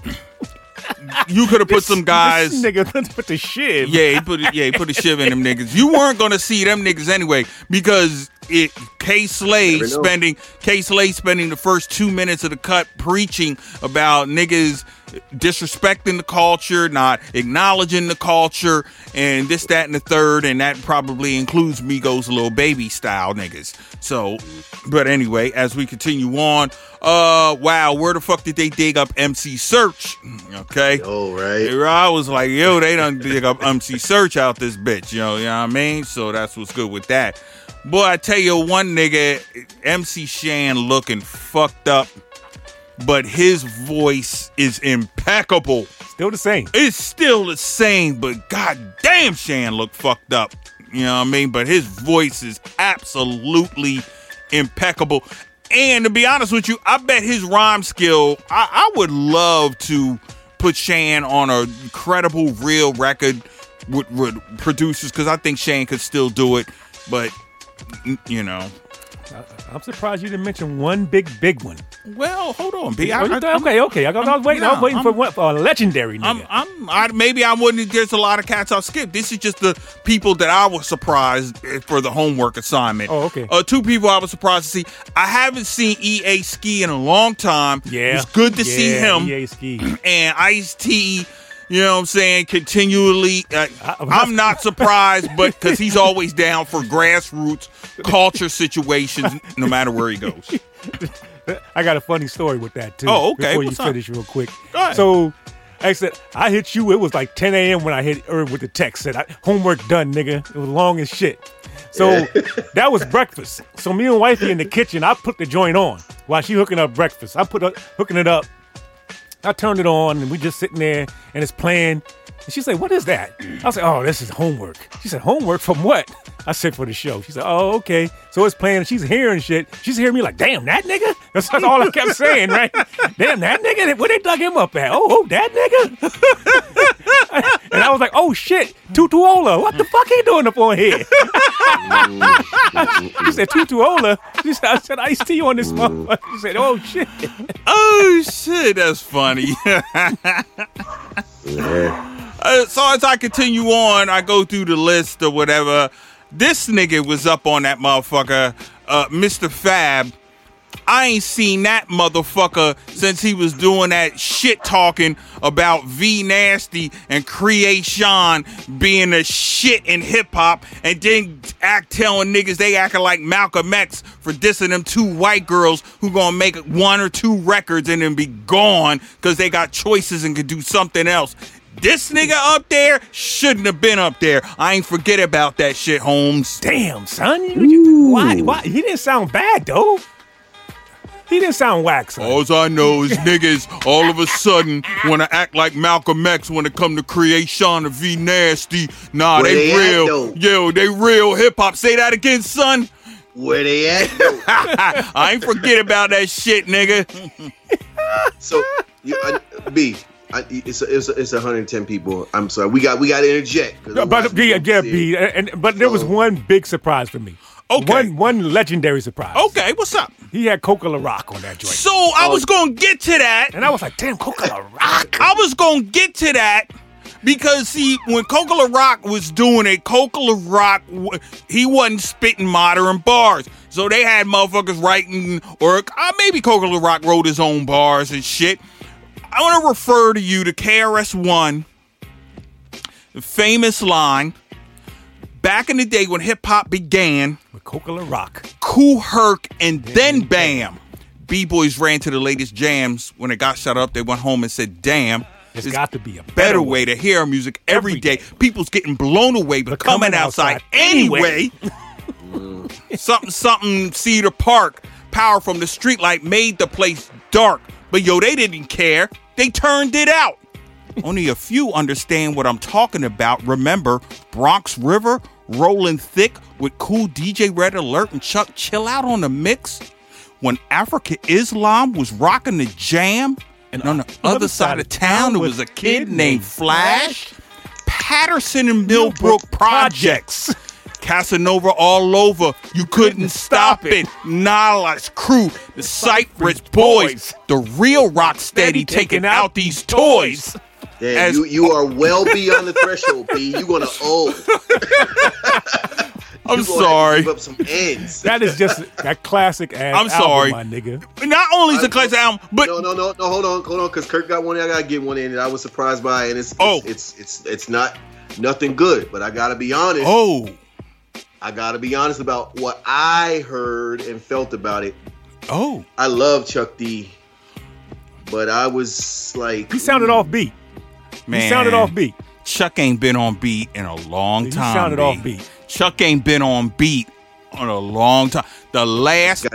you could have put some guys. This nigga put the shiv. Yeah, he put a shiv in them niggas. You weren't gonna see them niggas anyway because K Slay spending the first 2 minutes of the cut preaching about niggas disrespecting the culture, not acknowledging the culture, and this, that, and the third, and that probably includes Migos Lil Baby style niggas. So, but anyway, as we continue on, wow, where the fuck did they dig up MC Search? Okay. Oh, right. I was like, yo, they done dig up MC Search out this bitch, you know what I mean? So that's what's good with that. Boy, I tell you one nigga, MC Shan looking fucked up, but his voice is impeccable. Still the same. It's still the same, but goddamn, Shan look fucked up. You know what I mean? But his voice is absolutely impeccable. And to be honest with you, I bet his rhyme skill, I would love to put Shan on a credible, real record with producers, because I think Shan could still do it. But, you know. I'm surprised you didn't mention one big one. Well, hold on, B. Okay. I was waiting for a legendary nigga. Maybe I wouldn't. There's a lot of cats I'll skip. This is just the people that I was surprised for the homework assignment. Oh, okay. Two people I was surprised to see. I haven't seen EA Ski in a long time. Yeah. It's good to see him. EA Ski. And Ice-T, you know what I'm saying, continually. I'm not surprised, but because he's always down for grassroots culture situations, no matter where he goes. I got a funny story with that, too. Oh, okay. Before you finish real quick. Go ahead. So, I said, I hit you. It was like 10 a.m. when I hit Irv with the text. Said, homework done, nigga. It was long as shit. So, that was breakfast. So, me and wifey in the kitchen, I put the joint on while she hooking up breakfast. Hooking it up. I turned it on, and we just sitting there, and it's playing. And she said, what is that? I said, oh, this is homework. She said, homework from what? I said, for the show. She said, oh, okay. So it's playing, and she's hearing shit. She's hearing me like, damn, that nigga? That's all I kept saying, right? Damn, that nigga? Where they dug him up at? Oh, that nigga? And I was like, oh, shit, Tutuola. What the fuck he doing up on here? She said, Tutuola? I said, Ice-T on this motherfucker. She said, oh, shit. Oh, shit, that's funny. So as I continue on, I go through the list or whatever. This nigga was up on that motherfucker, Mr. Fab. I ain't seen that motherfucker since he was doing that shit talking about V Nasty and Creation being a shit in hip hop, and then telling niggas they acting like Malcolm X for dissing them two white girls who gonna make 1 or 2 records and then be gone because they got choices and could do something else. This nigga up there shouldn't have been up there. I ain't forget about that shit, Holmes. Damn, son. Why? He didn't sound bad, though. He didn't sound whack, son. All I know is niggas all of a sudden want to act like Malcolm X when it come to Creation of V Nasty. Nah, where they real. Yo, they real hip-hop. Say that again, son. Where they at, I ain't forget about that shit, nigga. So It's 110 people. I'm sorry. We got to interject. But there was one big surprise for me. Okay. One legendary surprise. Okay, what's up? He had Coca La Rock on that joint. So I was going to get to that. And I was like, damn, Coca La Rock. I was going to get to that because, see, when Coca La Rock was doing it, Coca La Rock, he wasn't spitting modern bars. So they had motherfuckers writing, or maybe Coca La Rock wrote his own bars and shit. I want to refer to you to KRS-One, the famous line, back in the day when hip-hop began, with Coca La Rock, Kool Herc, and then bam. B-boys ran to the latest jams. When it got shut up, they went home and said, damn, there's got to be a better way to hear our music every day. People's getting blown away, but coming outside anyway. Something, Cedar Park, power from the streetlight made the place dark. But yo, they didn't care. They turned it out. Only a few understand what I'm talking about. Remember, Bronx River, rolling thick with cool DJ Red Alert and Chuck Chill Out on the mix? When Africa Islam was rocking the jam, and on the other side of town, there was a kid named Flash. Patterson and Millbrook Projects. Casanova all over, you couldn't stop it. Nala's crew, the Cypress Boys, the real rock steady taking out these toys. Damn, you are well beyond the threshold, B. You gonna owe. I'm sorry. Give up some ends. That is just that classic ass. I'm sorry, album, my nigga. Not only is it a classic album, but no. Hold on, because Kirk got one. I gotta get one in, and I was surprised by it. And it's not nothing good, but I gotta be honest. I gotta be honest about what I heard and felt about it. I love Chuck D, but I was like, he sounded off beat. Man, he sounded off beat. Chuck ain't been on beat in a long time. He sounded off beat. Chuck ain't been on beat in a long time. The last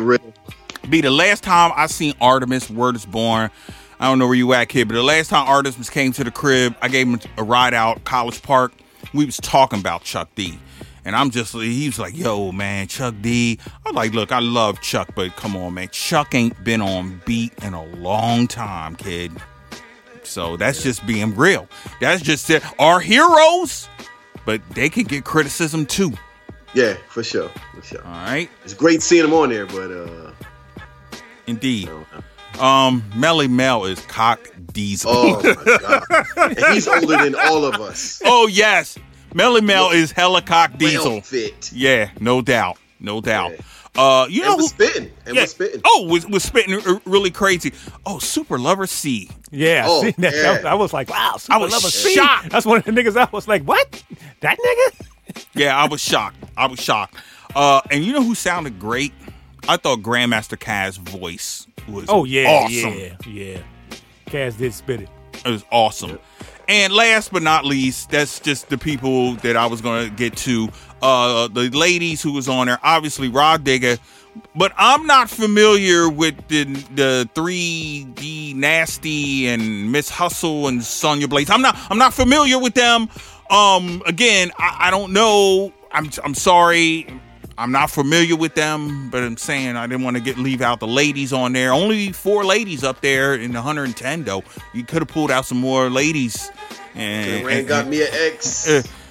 time I seen Artemis, Word Is Born. I don't know where you at, kid, but the last time Artemis came to the crib, I gave him a ride out College Park. We was talking about Chuck D. And he was like, yo, man, Chuck D. I was like, look, I love Chuck, but come on, man. Chuck ain't been on beat in a long time, kid. So that's just being real. That's just it. Our heroes, but they can get criticism too. Yeah, for sure. All right. It's great seeing him on there, but indeed. Melly Mel is Cock Diesel. Oh my God. And he's older than all of us. Oh yes. Melly Mel is hella Cock Diesel. Fit. Yeah, no doubt. Yeah. You know was spitting. Was spitting. Oh, was spitting really crazy. Oh, Super Lover C. Yeah, oh, seen that. Yeah. I was like, wow, Super I was Lover shocked. C. That's one of the niggas I was like, what? That nigga? Yeah, I was shocked. And you know who sounded great? I thought Grandmaster Caz's voice was awesome. Yeah. Kaz did spit it. It was awesome. Yeah. And last but not least, that's just the people that I was going to get to. The ladies who was on there, obviously Rod Digger, but I'm not familiar with the 3D Nasty and Miss Hustle and Sonya Blaze. I'm not familiar with them. Again, I don't know. I'm sorry. I'm not familiar with them, but I'm saying I didn't want to leave out the ladies on there. Only 4 ladies up there in the 110 though. You could have pulled out some more ladies. And got me an X.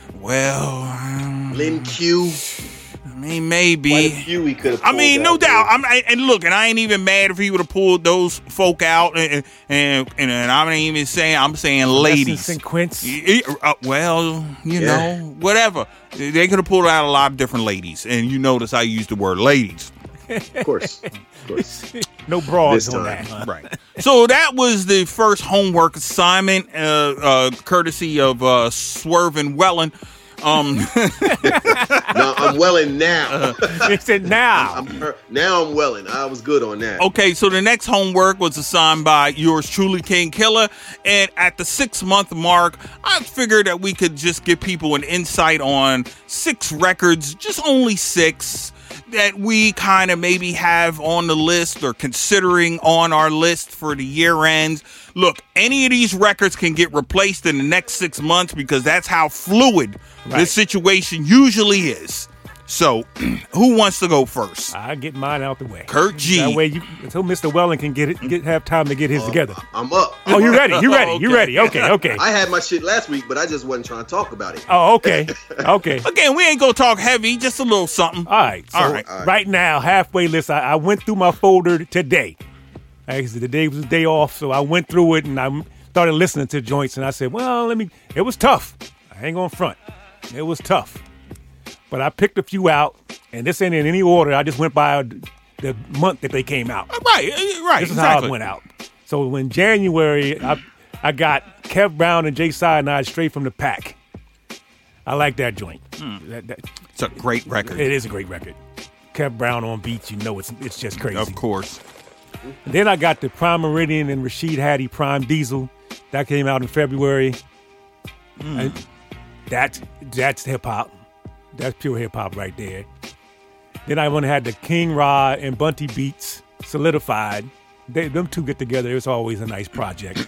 Lin Q. I mean, maybe. Quite a few we could have pulled no out, doubt. I ain't even mad if he would have pulled those folk out. And I'm not even saying. I'm saying ladies. And Quince. Well, you know, whatever. They could have pulled out a lot of different ladies, and you notice I use the word ladies. Of course. No broads on that. Huh? Right. So that was the first homework assignment, courtesy of Swerve and Wellen. No, I'm welling now. He said now. Now I'm welling. I was good on that. Okay, so the next homework was assigned by yours truly, King Killer. And at the 6-month mark, I figured that we could just give people an insight on 6 records, just only 6, that we kind of maybe have on the list or considering on our list for the year ends. Look, any of these records can get replaced in the next 6 months because that's how fluid this situation usually is. So, who wants to go first? I get mine out the way. Kurt G. That way, until Mr. Welling can have time to get his together. I'm up. Oh, you ready? You ready? You ready? Okay. I had my shit last week, but I just wasn't trying to talk about it. Oh, okay. Okay. Again, we ain't gonna talk heavy, just a little something. All right. So All right. right now, halfway list. I went through my folder today. Actually, the day was a day off, so I went through it and I started listening to joints. And I said, well, it was tough. I ain't gonna front. It was tough. But I picked a few out, and this ain't in any order. I just went by the month that they came out. Right. This is how it went out. So in January, I got Kev Brown and Jay Cyanide straight from the pack. I like that joint. It's a great record. It is a great record. Kev Brown on beats, it's just crazy. Of course. And then I got the Prime Meridian and Rashid Hattie Prime Diesel. That came out in February. And that's hip hop. That's pure hip hop right there. Then I had the King Ra and Bunty Beats Solidified. Them two get together. It's always a nice project.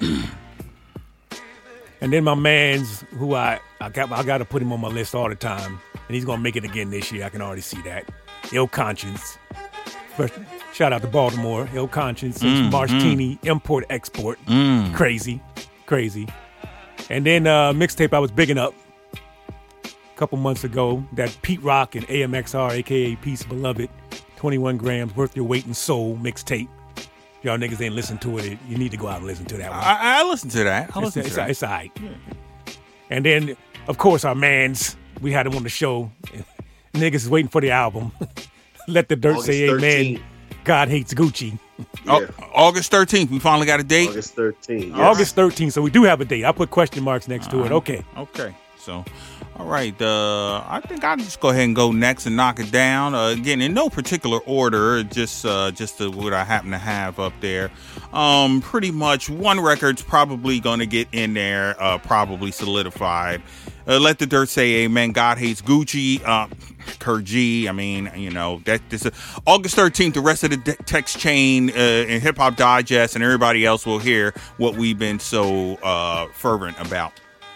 And then my man's, who I got to put him on my list all the time, and he's gonna make it again this year. I can already see that. Ill Conscience. First, shout out to Baltimore. Ill Conscience. Martini Import Export. Crazy. And then mixtape I was bigging up a couple months ago, that Pete Rock and AMXR, a.k.a. Peace Beloved, 21 grams, worth your weight in soul mixtape. Y'all niggas ain't listened to it. You need to go out and listen to that one. I listened to that. It's all right. Yeah. And then, of course, our mans, we had him on the show. Niggas is waiting for the album. Let the dirt August say 13th. Amen. God hates Gucci. Yeah. August 13th. We finally got a date. August 13th. Yes. August 13th. So we do have a date. I put question marks next to it. Okay. So, all right. I think I'll just go ahead and go next and knock it down. Again, in no particular order, just what I happen to have up there. Pretty much one record's probably going to get in there, probably solidified. Let the dirt say amen. God hates Gucci. Kurt G. I mean, this August 13th. The rest of the text chain and Hip Hop Digest and everybody else will hear what we've been so fervent about.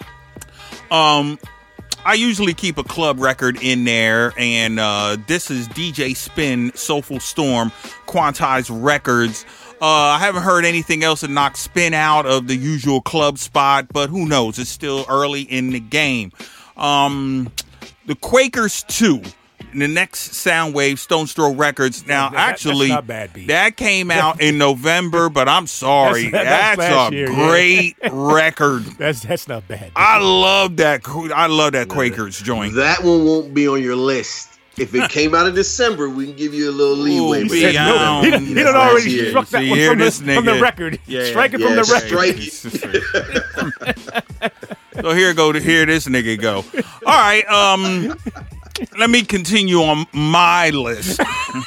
I usually keep a club record in there, and this is DJ Spin, Soulful Storm, Quantize Records. I haven't heard anything else that knocks Spin out of the usual club spot, but who knows? It's still early in the game. The Quakers 2, the next Soundwave, Stone's Throw Records. Now, actually, that's not bad, B. that came out in November, but I'm sorry. That's last a year, great record. That's not bad. I love that Quakers joint. That one won't be on your list. If it came out in December, we can give you a little leeway. Ooh, But he you said know, no. He done already year. struck that See, one hear from this the nigga. record. Yeah, Strike it yeah, from the strike record. it. So here this nigga go. All right, let me continue on my list.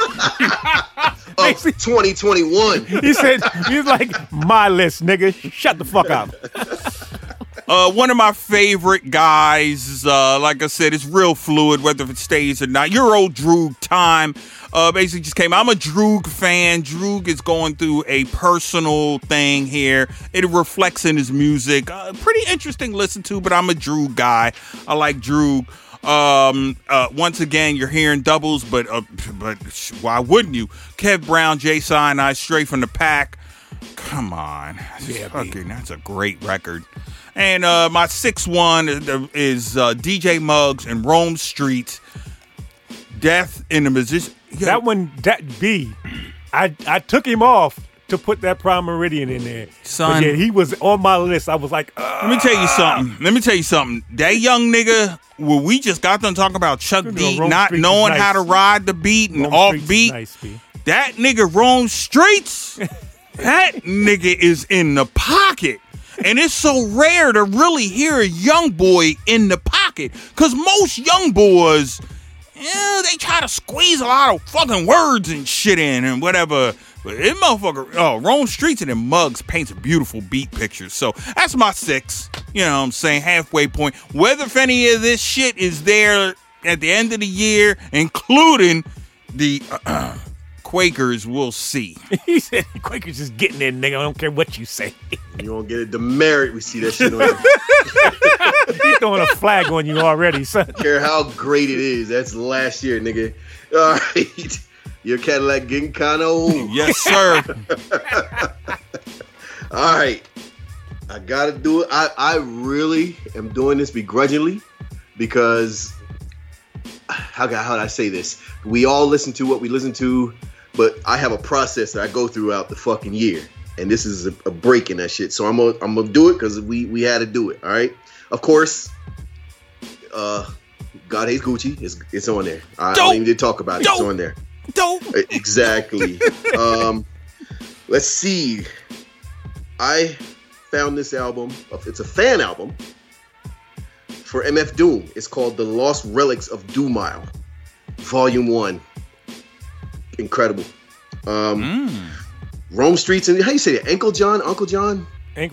Of 2021. He's like, my list, nigga. Shut the fuck up. One of my favorite guys, like I said, it's real fluid, whether it stays or not. Your old Droog Time basically just came out. I'm a Droog fan. Droog is going through a personal thing here. It reflects in his music. Pretty interesting to listen to, but I'm a Droog guy. I like Droog. Once again, you're hearing doubles, but why wouldn't you? Kev Brown, Jay Cyanide, straight from the pack. Come on. That's a great record. And my sixth one is DJ Muggs and Rome Street. Death in the Musician. Yeah. I took him off to put that Prime Meridian in there. Son. But yeah, he was on my list. I was like, Let me tell you something. That young nigga, well, we just got done talking about Chuck D not knowing how to ride the beat and off beat. Nice, B. That nigga Rome Streets. That nigga is in the pocket. And it's so rare to really hear a young boy in the pocket. Because most young boys, they try to squeeze a lot of fucking words and shit in and whatever. But this motherfucker, Rome Streets and then Muggs paints a beautiful beat picture. So that's my 6. You know what I'm saying? Halfway point. Whether if any of this shit is there at the end of the year, including the Quakers, we'll see. He said Quakers is getting there, nigga. I don't care what you say. You won't get a demerit. We see that shit on He's throwing a flag on you already, son. Care how great it is. That's last year, nigga. All right. Your Cadillac getting kind of old. Yes, sir. All right. I got to do it. I really am doing this begrudgingly because how do I say this? We all listen to what we listen to, but I have a process that I go throughout the fucking year. And this is a break in that shit. So I'm gonna do it because we had to do it. All right. Of course, God Hates Gucci. It's on there. I don't even need to talk about it. It's on there. Dope. Exactly. Let's see. I found this album. It's a fan album for MF Doom. It's called The Lost Relics of Doomile, Volume 1. Incredible. Rome Streets and how you say it? Uncle John. Ankle John.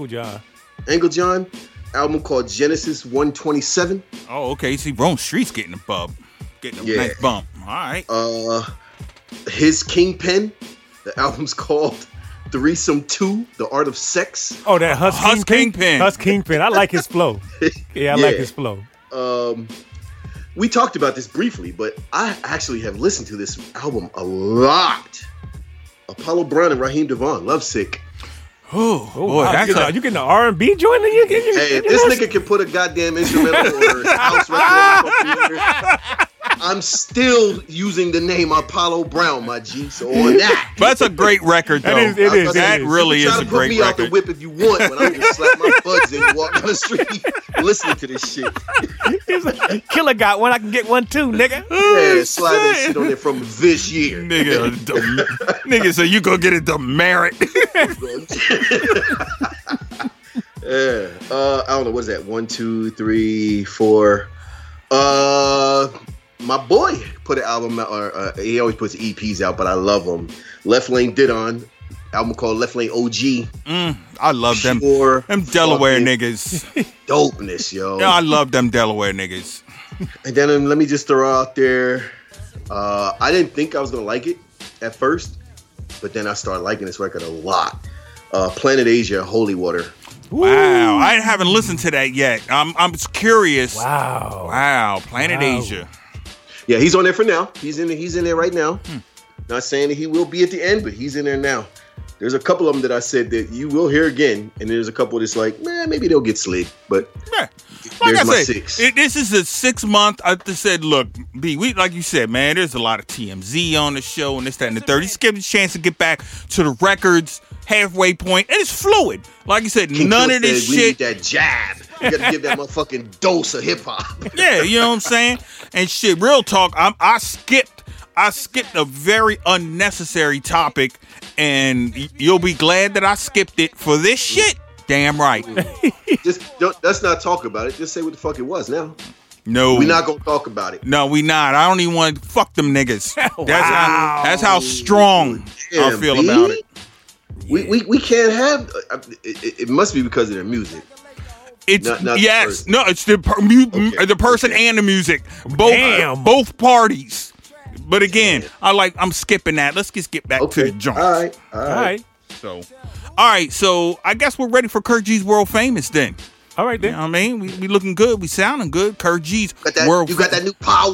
Album called Genesis 127. Oh, okay. See, Rome Street's getting a bump. Getting a nice bump. All right. His Kingpin. The album's called Threesome 2, The Art of Sex. Oh, that Huss Kingpin. Huss Kingpin. I like his flow. Yeah, I like his flow. We talked about this briefly, but I actually have listened to this album a lot. Apollo Brown and Raheem DeVaughn, Lovesick. Oh, boy, wow. You getting the R&B joint? Hey, if this nigga can put a goddamn instrumental or house record on the computer, I'm still using the name Apollo Brown, my G. So on that. But that's a great record, though. It is. That really is a great record. You can try to put me out the whip if you want, but I'm going to slap my buds and walk down the street listening to this shit. He's like, Killer got one, I can get one too, nigga. Yeah, slide that shit on there from this year. Nigga, so you go get a demerit. Yeah. I don't know, what is that? 1, 2, 3, 4. My boy put an album out, or he always puts EPs out, but I love them. Left Lane Didon, album called Left Lane OG. I love them. Them Delaware niggas. Dopeness, yo. Yeah, I love them Delaware niggas. And then let me just throw out there, I didn't think I was going to like it at first, but then I started liking this record a lot. Planet Asia, Holy Water. Wow, I haven't listened to that yet. I'm curious. Wow, Planet Asia. Yeah, he's on there for now. He's in there right now. Not saying that he will be at the end, but he's in there now. There's a couple of them that I said that you will hear again, and there's a couple that's like, man, maybe they'll get slid. But there's my 6. This is a 6 month. I just said, look, B, we like you said, man, there's a lot of TMZ on the show and this, that, and the third. Just give us a chance to get back to the records halfway point, and it's fluid. Like you said, none of this shit. We need that jab. You got to give that motherfucking dose of hip hop. Yeah, you know what I'm saying? And shit, real talk, I skipped a very unnecessary topic, and you'll be glad that I skipped it for this shit. Damn right. Let's not talk about it. Just say what the fuck it was now. No. We're not going to talk about it. No, we not. I don't even want to fuck them niggas. That's how strong I feel about it. We can't have it must be because of their music. It's not yes, no, it's the person and the music. Both parties. But again, I'm skipping that. Let's just get back to the joint. All right. So I guess we're ready for Kurt G's World Famous then. All right then. You know what I mean? We looking good. We sounding good. Kurt G's World. You got that new Pow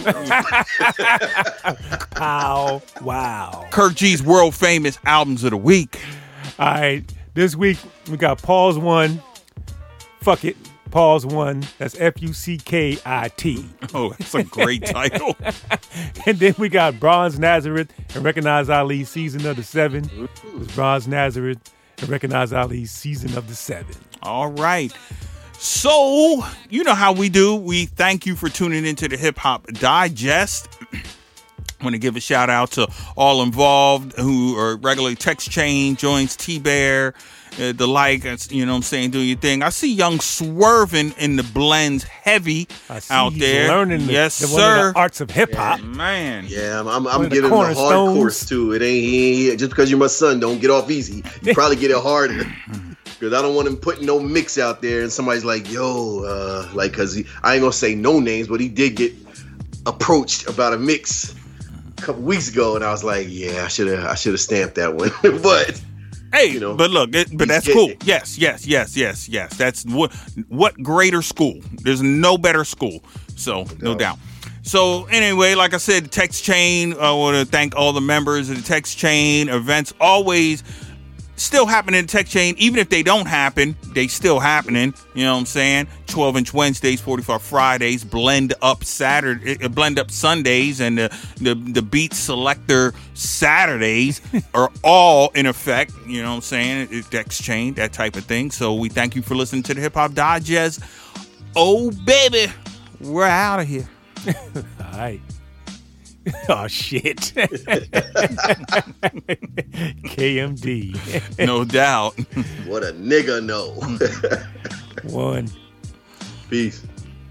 Wow. Wow. Kurt G's World Famous albums of the week. All right. This week we got Pause 1. Fuck it. Pause 1. That's Fuckit. Oh, that's a great title. And then we got Bronze Nazareth and Recognize Ali's Season of the 7. It's Bronze Nazareth and Recognize Ali's Season of the 7. All right. So, you know how we do. We thank you for tuning into the Hip Hop Digest. I want to give a shout out to all involved who are regularly Text Chain, joins T-Bear, the like, you know what I'm saying, doing your thing. I see Young Swerving in the blends heavy out there. Learning the arts of hip hop. Yeah, man. Yeah, I'm getting the hard course too. It ain't just because you're my son, don't get off easy. You probably get it harder. Because I don't want him putting no mix out there and somebody's like, yo, because I ain't gonna say no names, but he did get approached about a mix a couple weeks ago, and I was like, yeah, I should have stamped that one. But Hey, you know, but look, but that's cool. Yes. That's what greater school? There's no better school. So no doubt. So anyway, like I said, the text chain. I want to thank all the members of the text chain. Events always still happening in the text chain. Even if they don't happen, they still happening. You know what I'm saying? 12-inch Wednesdays, 45 Fridays, blend up Sundays, and the Beat Selector Saturdays are all in effect. You know what I'm saying? Text chain, that type of thing. So we thank you for listening to the Hip Hop Digest. Oh baby, we're out of here. All right. Oh shit. KMD. No doubt. What a nigga know. One. Peace.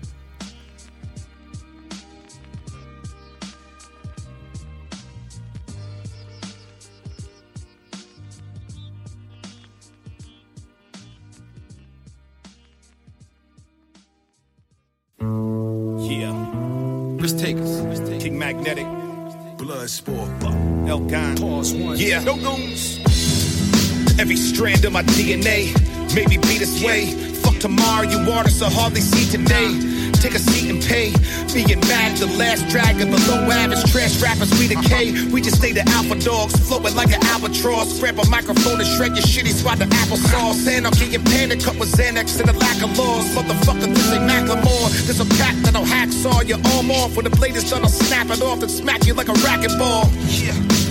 Risk takers, King Magnetic, Blood Sport, Elgon, Pause One, yeah, no goons. Every strand of my DNA made me be this way. Fuck tomorrow, you artists will hardly see today. Take a seat and pay. Being mad, the last dragon, below average trash rappers, we decay. We just stay the alpha dogs, floating like an albatross. Grab a microphone and shred your shitty swat the applesauce. Anarchy and panic, cut with Xanax and a lack of laws. Motherfucker, this ain't Macklemore. There's a pack that'll hacksaw your arm off. When the blade is done, I'll snap it off and smack you like a racquetball. Yeah.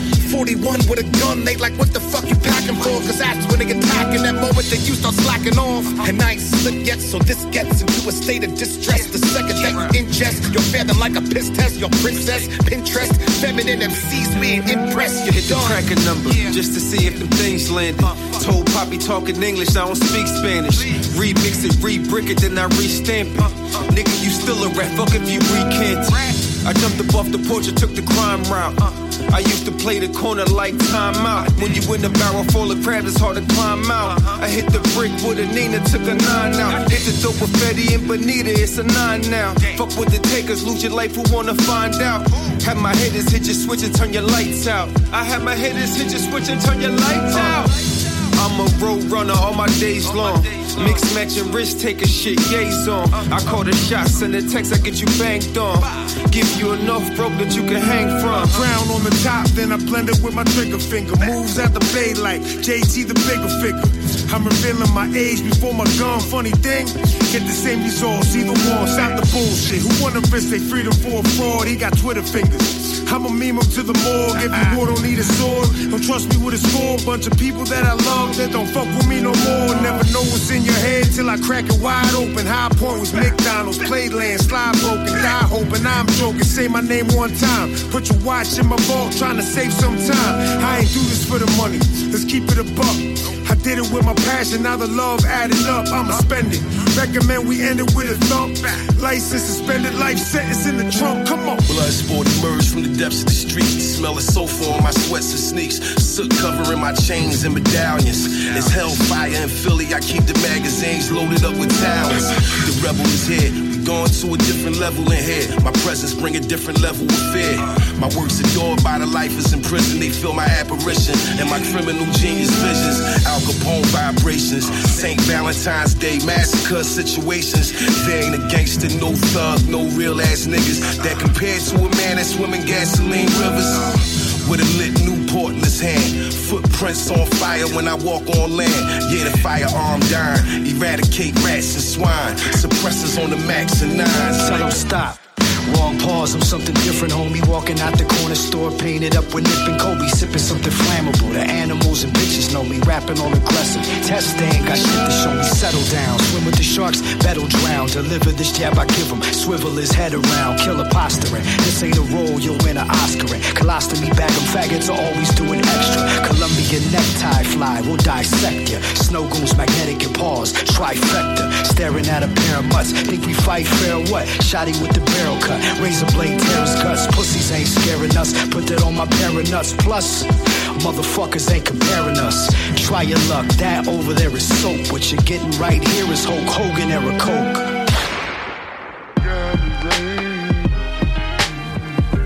41 with a gun, they like, what the fuck you packing for? Cause that's when they attack, in that moment that you start slacking off. And I ain't slipped yet, so this gets into a state of distress. The second that you ingest, you're feathering like a piss test. Your princess, Pinterest, feminine MCs being impressed. You're hit the crack a number, just to see if them things landed. Told Poppy talking English, I don't speak Spanish. Remix it, re-brick it, then I re-stamp it. Nigga, you still a rat, fuck if you recant it. I jumped up off the porch and took the crime route. I used to play the corner like timeout. When you in a barrel full of crabs, it's hard to climb out. I hit the brick with a Nina, took a 9 out. Hit the dope with Fetty and Bonita, it's a 9 now. Fuck with the takers, lose your life, who wanna find out? Have my haters hit your switch and turn your lights out. I have my haters hit your switch and turn your lights out. I'm a road runner all my days long. Mix matching risk taker shit, yays on. I call the shots, send a text, I get you banked on. Give you enough broke that you can hang from. Crown on the top, then I blend it with my trigger finger. Moves at the bay like JT the bigger figure. I'm revealing my age before my gun. Funny thing, get the same results, either one. Stop the bullshit. Who wanna risk their freedom for a fraud? He got Twitter fingers. I'ma meme him to the morgue. If you war, don't need a sword. Don't trust me with a score. Bunch of people that I love that don't fuck with me no more. Never know what's in your head till I crack it wide open. High point was McDonald's, Playland, slide broken, die hoping. I'm joking, say my name one time. Put your watch in my vault, trying to save some time. I ain't do this for the money, let's keep it a buck. I did it with my passion, now the love added up, I'ma spend it. Recommend we end it with a thump. License suspended, life sentence in the trunk, come on. Blood sport emerged from the depths of the streets. Smell of sulfur on my sweats and sneaks. Soot covering my chains and medallions. It's hellfire in Philly, I keep the magazines loaded up with towels. The rebel is here, we going to a different level in here. My presence bring a different level of fear. My work's adored by the lifers in prison. They feel my apparition and my criminal genius visions. Al Capone vibrations, St. Valentine's Day massacre situations. There ain't a gangster, no thug, no real ass niggas that compared to a man that's swimming gasoline rivers. With a lit Newport in his hand, footprints on fire when I walk on land. Yeah, the firearm dying, eradicate rats and swine. Suppressors on the max and 9s. Tell them stop. Wrong pause, I'm something different, homie. Walking out the corner store, painted up with Nip and Kobe, sipping something flammable. The animals and bitches know me, rapping all aggressive. Testing, got shit to show me. Settle down, swim with the sharks, battle drown. Deliver this jab I give him, swivel his head around. Killer posturing, this ain't a role, you'll win an Oscar in. Colostomy bag, them faggots are always doing extra. Colombian necktie fly, we'll dissect ya. Snow goons, magnetic and paws, trifecta. Staring at a pair of mutts, think we fight fair or what? Shotty with the barrel cut. Razor blade tears guts, pussies ain't scaring us. Put that on my pair of nuts. Plus, motherfuckers ain't comparing us. Try your luck, that over there is soap. What you're getting right here is Hulk Hogan era Coke.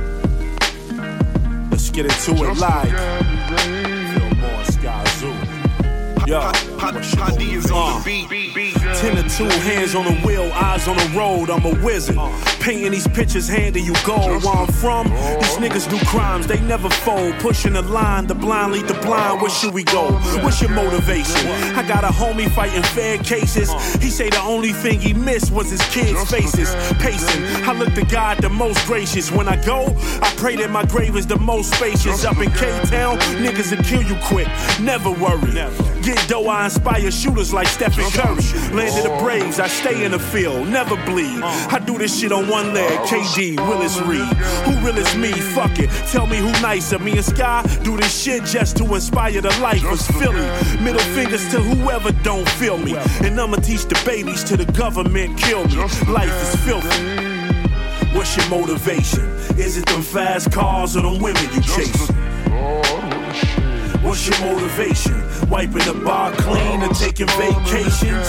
Let's get into it live. Fillmore, Sky Zoo. Hadi is on the beat. 10 to 2, hands on the wheel, eyes on the road. I'm a wizard. Painting these pictures, handing you gold. Where I'm from, these niggas do crimes, they never fold. Pushing the line, the blind lead the blind. Where should we go? What's your motivation? I got a homie fighting fair cases. He say the only thing he missed was his kids' faces. Pacing, I look to God the most gracious. When I go, I pray that my grave is the most spacious. Up in K-Town, niggas will kill you quick. Never worry. Get dough, I inspire shooters like Stephen Curry. Landed the Braves, I stay in the field, never bleed. I do this shit on one leg, KD, Willis Reed. Who real is me? Fuck it. Tell me who nicer. Me and Sky do this shit just to inspire the life of Philly. Middle fingers to whoever don't feel me. And I'ma teach the babies till the government kill me. Life is filthy. What's your motivation? Is it them fast cars or them women you chasing? What's your motivation? Wiping the bar clean or taking vacations?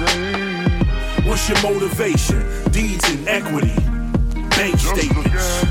What's your motivation? Deeds and equity, bank statements.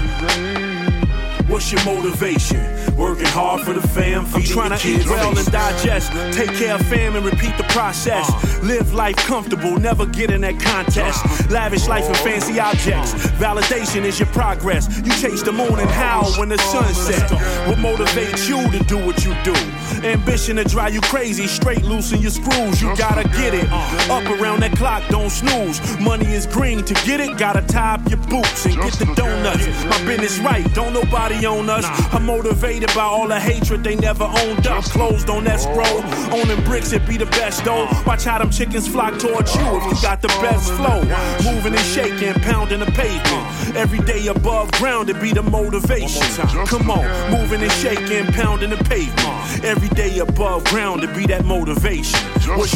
What's your motivation? Working hard for the fam, I'm trying to eat well and digest. Take care of fam and repeat the process. Live life comfortable, never get in that contest. Lavish life and fancy objects. Validation is your progress. You chase the moon and howl when the sun sets. What motivates you to do what you do? Ambition to drive you crazy, straight loosen your screws. You gotta get it. Up around that clock, don't snooze. Money is green, to get it, gotta tie up your boots and get the donuts. My business right, don't nobody own us. I'm motivated by all the hatred they never owned up. Closed on escrow, owning bricks, it be the best though. Watch how them chickens flock towards you if you got the best flow. Moving and shaking, pounding the pavement. Every day above ground, it be the motivation. Come on, moving and shaking, pounding the pavement. Every day above ground, it be that motivation. What's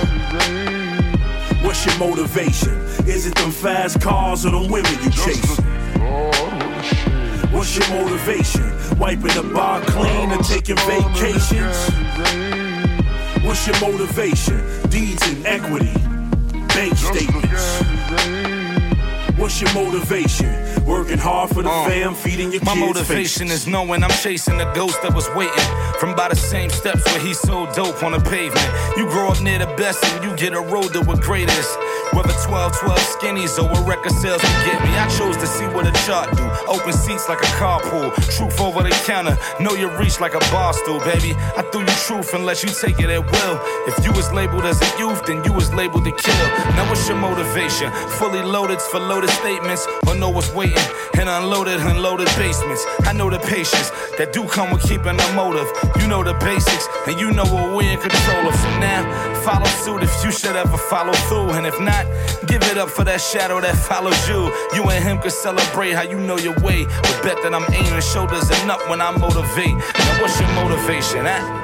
your motivation? Is it them fast cars or them women you chasing? What's your motivation? Wiping the bar clean or taking vacations? What's your motivation? Deeds and equity, bank statements. What's your motivation? Working hard for the fam, feeding your kids. My motivation is knowing I'm chasing the ghost that was waiting from by the same steps where he sold dope on the pavement. You grow up near the best and you get eroded with greatest. Whether 12-12 skinnies or what record sales can get me, I chose to see what a chart do. Open seats like a carpool, truth over the counter. Know your reach like a bar stool, baby. I threw you truth and let you take it at will. If you was labeled as a youth, then you was labeled to kill. Now what's your motivation? Fully loaded for loaded statements, or know what's waiting in unloaded basements. I know the patience that do come with keeping a motive. You know the basics, and you know what we in control of. So now, follow suit if you should ever follow through. And if not, give it up for that shadow that follows you. You and him could celebrate how you know your way, but bet that I'm aiming shoulders and up when I motivate. Now what's your motivation,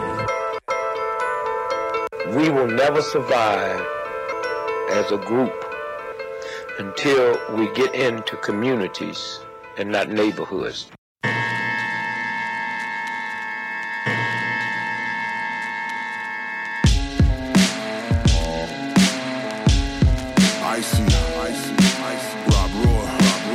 We will never survive as a group until we get into communities and not neighborhoods. Icy, Rob Roar,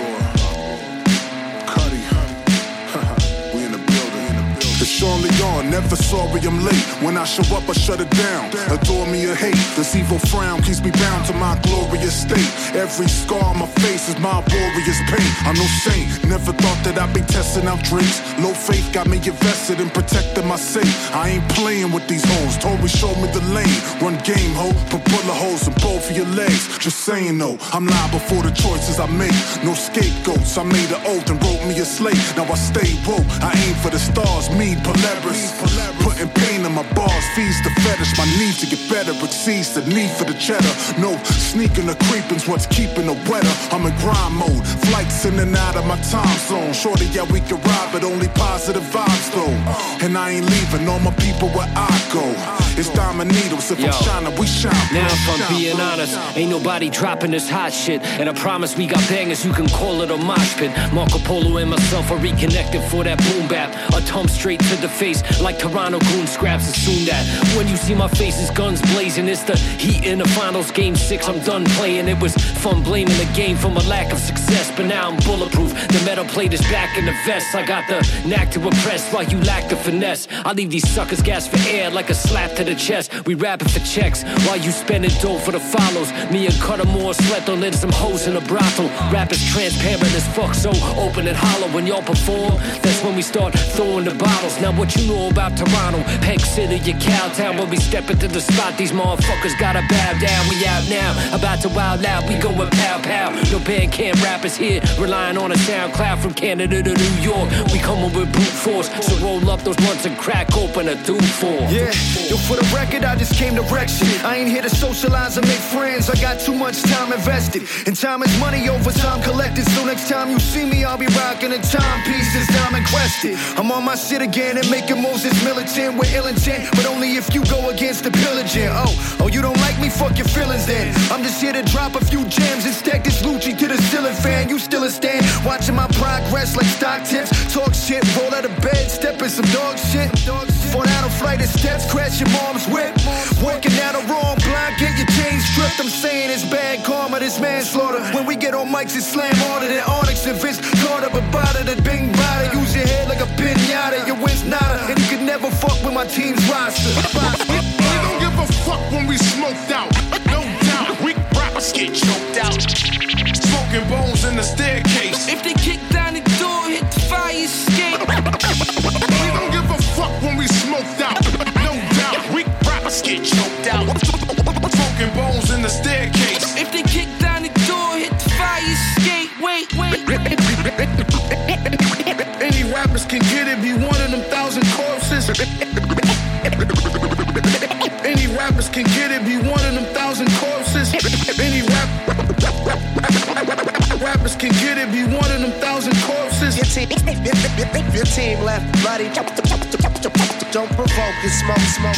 Cuddy, we in the building. It's Sean Leon, never sorry I'm late. When I show up, I shut it down. Adore me or hate, this evil frown keeps me bound to my glorious state. Every scar on my face is my warrior's pain. I'm no saint, never thought that I'd be testing out drinks. Low faith got me invested in protecting my safe. I ain't playing with these hoes, Tory showed me the lane. Run game, ho, put bullet holes in both of your legs. Just saying no, I'm liable for the choices I make. No scapegoats, I made an oath and wrote me a slate. Now I stay woke, I aim for the stars, me, Polaris. Putting pain in my bars, feeds the fetish. My need to get better exceeds the need for the cheddar. No sneaking or creeping's what's keeping the weather. I'm in grind mode, flights in and out of my time zone. Shorty, yeah, we can ride, but only positive vibes though. And I ain't leaving all my people where I go. It's diamond needles, if I'm shining, we shine. Now if I'm being honest, ain't nobody dropping this hot shit. And I promise we got bangers, you can call it a mosh pit. Marco Polo and myself are reconnected for that boom bap. A thumb straight to the face, like Toronto goon scraps assume that when you see my face, it's guns blazing. It's the Heat in the finals, game 6. I'm done playing. It was fun blaming the game for my lack of success, but now I'm bulletproof. The metal plate is back in the vest. I got the knack to impress while you lack the finesse. I leave these suckers gas for air like a slap to the chest. We rapping for checks while you spending dough for the follows. Me and Cutter Moore slept on some hoes in a brothel. Rap is transparent as fuck, so open and hollow. When y'all perform, that's when we start throwing the bottles. Now what you know about Toronto? Peck City, your Cowtown. When we step into the spot, these motherfuckers gotta bow down. We out now, about to wild out. We going pow pow. No Bandcamp rappers here, relying on a SoundCloud from Canada to New York. We coming with brute force, so roll up those blunts and crack open a doom for. Yeah, yo, for the record, I just came to wreck shit. I ain't here to socialize or make friends. I got too much time invested, and time is money over time collected. So next time you see me, I'll be rocking a timepiece that's diamond crested. I'm on my shit again and making moves that's militant with ill intent, but only if you go against the pillaging. Oh, you don't like me? Fuck your feelings then. I'm just here to drop a few gems and stack this Lucci to the ceiling fan. You still a stand, watching my progress like stock tips. Talk shit, roll out of bed, step in some dog shit. Fall down a flight of steps, crash your mom's whip. Working down a wrong block, get your chain stripped. I'm saying it's bad karma, this manslaughter. When we get on mics, it's slam harder than Onyx and Vince Carter. But bada the bing bada, use your head like a pinata. Your win's nada, and you can never fuck with my team's roster. We don't give a fuck when we smoked out. No doubt, we rappers get choked out. Smoking bones in the staircase. If they kick down the door, hit the fire escape. We don't give a fuck when we smoked out. No doubt, we rappers get choked out. Smoking bones in the staircase. If they kick down the door, hit the fire escape. Wait. Any rappers can get it, be one of them 1,000 corpses. Any rappers can get it, be one of them 1,000 corpses. Any rappers can get it, be one of them 1,000 corpses. Your team left, bloody. Don't provoke it, smoke.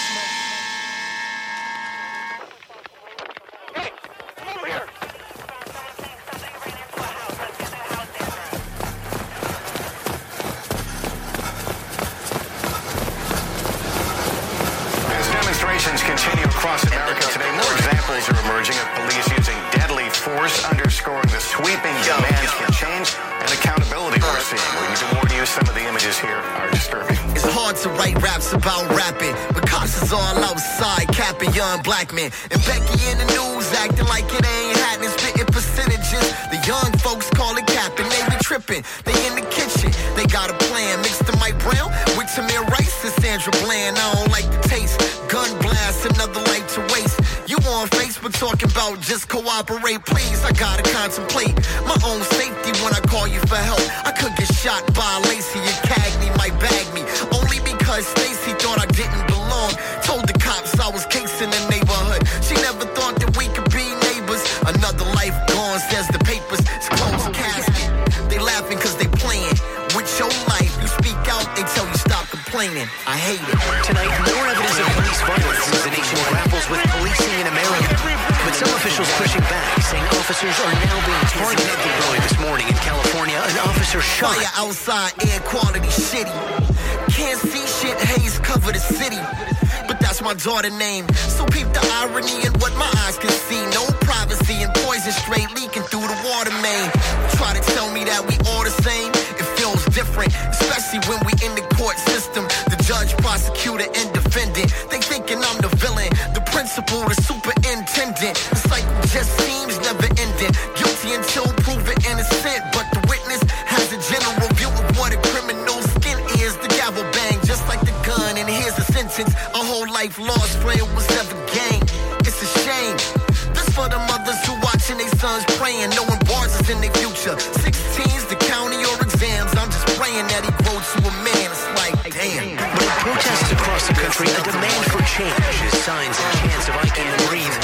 Demonstrations continue across America today. More examples are emerging of police using deadly force, underscoring the sweeping demands for change and accountability we're seeing. We need to warn you, some of the images here are disturbing. It's hard to write raps about rapping, but cops is all outside capping young black men. And Becky in the news acting like it ain't happening, spitting percentages. The young folks call it capping, they be tripping. They in the kitchen, they got a plan. Mix the Mike Brown with Tamir Rice and Sandra Bland. I don't like the taste. Gun blast, another life to waste. You on Facebook talking about just cooperate, please. I gotta contemplate my own safety when I call you for help. I could get shot by Lacey and Cagney might bag me, only because Stacy thought I didn't belong. Told the cops I was casing the neighborhood. She never thought that we could be neighbors. Another life gone, says the papers. It's closed casket. They laughing cause they playing with your life. You speak out, they tell you stop complaining. I hate it. Tonight, more evidence of police violence as the nation grapples with policing in America. But some officials pushing back, saying officers are now being targeted. Early this morning in California, an officer shot. Fire outside, air quality shitty. Can't see shit, haze cover the city. But that's my daughter name. So peep the irony in what my eyes can see. No privacy and poison straight leaking through the water main. Try to tell me that we all the same. It feels different, especially when we in the court system. The judge, prosecutor, and defendant, they thinking I'm the villain, the principal, the superintendent. The cycle just seems never ending. Guilty until proven innocent, but the witness has a general view of what a criminal's skin is. The gavel bang, just like the gun, and here's a sentence. A whole life lost for it was never gained. It's a shame. This for the mothers who watching their sons praying, knowing bars is in their future. 16's the county or exams. I'm just praying that he grows to a man. It's like, damn. But in protests across the country, a demand for change is signs and chants of I Can't Breathe won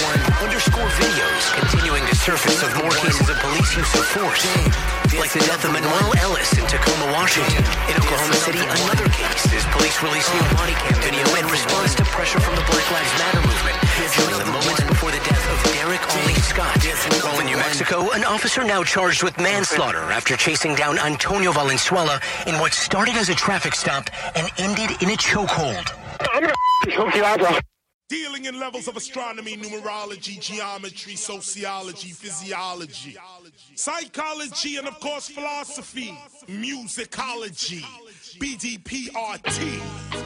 underscore videos continuing to surface of more cases of police use of force, like the death of Manuel Ellis in Tacoma, Washington. In Oklahoma City, another case is police releasing a body cam video in response to pressure from the Black Lives Matter movement, showing the moments before the death of Derek Olney Scott. While in New Mexico, an officer now charged with manslaughter after chasing down Antonio Valenzuela in what started as a traffic stop and ended in a chokehold. Dealing in levels of astronomy, numerology, geometry, sociology, physiology, psychology, and of course philosophy, musicology, BDPRT.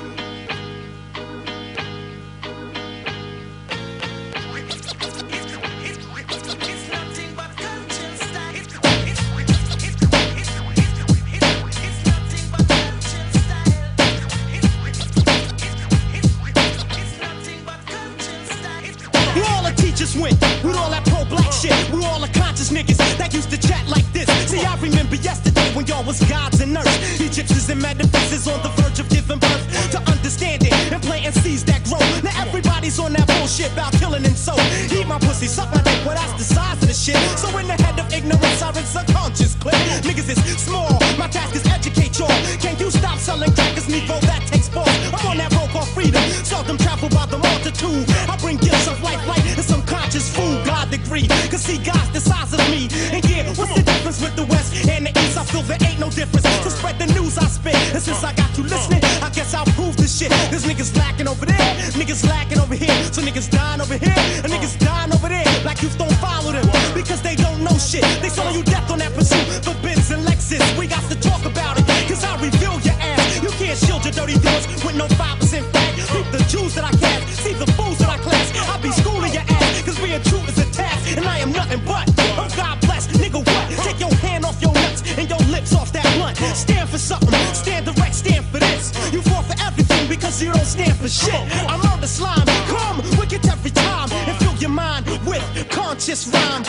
Just went with all that pro-black shit. We're all the conscious niggas that used to chat like this. See, I remember yesterday when y'all was gods and earth, Egyptians and metaphysics on the verge of giving birth to understanding and planting seeds that grow. Now everybody's on that bullshit about killing and so. Eat my pussy, suck my dick, well that's the size of the shit. So in the head of ignorance, I rinse subconscious clip. Niggas is small, my task is educate y'all. Can you stop selling crackers, Negro? That takes force. I'm on that road called freedom, seldom travel by the multitude. I bring gifts of life, light, and some conscious food, God degree. Cause see, God's the size of me. And yeah, what's the difference with the West and the East? I feel there ain't no difference. So spread the news I spit. And since I got you listening, I guess I'll prove this shit. There's niggas lacking over there, niggas lacking over here. So niggas dying over here, and niggas dying over there. Like youth don't follow them, because they don't know shit. They selling you death on that pursuit for Benz and Lexus. We got to talk about it, cause I reveal your ass. You can't shield your dirty doors with no 5% fat. Reap the Jews that I cast, see the fools that I class. I be schooling your ass, cause being true is a task. And I am nothing but, oh God bless, nigga what? Take your hand off your nuts and your lips off that blunt. Stand for something, stand direct, stand for this. You fall for everything because you don't stand for shit. I'm on the slime, come, wicked every time. And fill your mind with conscious rhyme.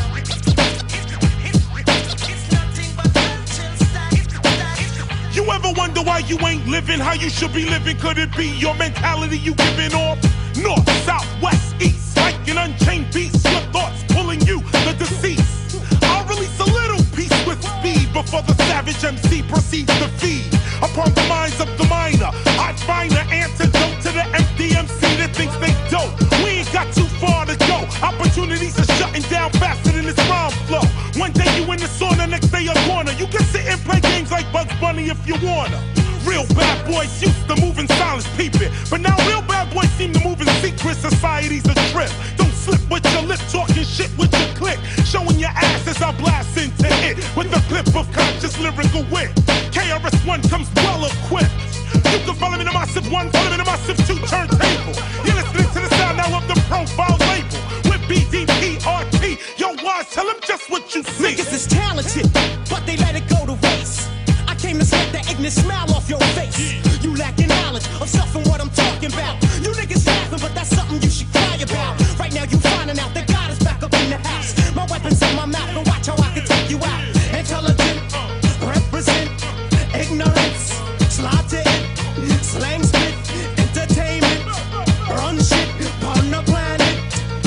You ever wonder why you ain't living how you should be living? Could it be your mentality you giving off? North, south, west, east, like an unchained beast. Your thoughts pulling you, the deceased. I'll release a little piece with speed before the savage MC proceeds to feed upon the minds of the minor. I find an antidote to the empty MC that thinks they dope. We ain't got too far to go. Opportunities are shutting down faster than this rhyme flow. One day you in the sauna, next day a corner. You can sit and play games like Bugs Bunny if you wanna. Real bad boys used to move in silence, peep it. But now real bad boys seem to move in secret. Society's a trip. Don't slip with your lip, talking shit with your click. Showing your ass as I blast into it with a clip of conscious lyrical wit. KRS-One comes well equipped. You can follow me to my SIP 1, follow me to my SIP 2 turntable. You're listening to the sound now of the profile label with BDPRT. Yo, Wise, tell them just what you see. Niggas is talented, but they let it go to waste. I came to smack that ignorant smile off your face. You lacking knowledge of self and what I'm talking about. You niggas laughing, but that's something you should cry about. Right now you finding out that God is back up in the house. My weapon's in my mouth, but watch how I can take you out. Intelligent, represent, ignorance, slide to it, slang spit, entertainment, run shit, on the planet,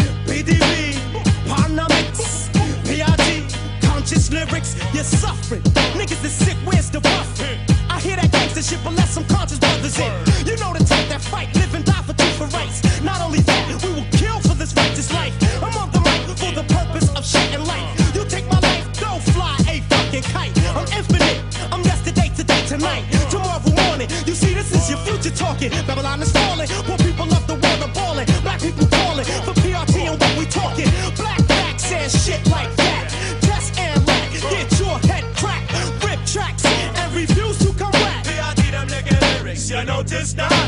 BDB, Parnamix, PRT, conscious lyrics, you're suffering. Niggas is sick, where's the buffet? I hear that gangster shit, but let some conscious brothers in. You know the type that fight, live and die for truth for rights. Not only that, we will kill for this righteous life. I'm on the mic for the purpose of shedding light. You take my life, don't fly a fucking kite. I'm infinite, I'm yesterday, today, tonight. Tomorrow morning, you see this is your future talking. Babylon is falling, poor people of the world are balling. Black people calling for PRT and what we talking. Black facts and shit like that. Test and lack, get your head cracked. Rip tracks and refuse to come back. PRT them nigga lyrics, you notice now.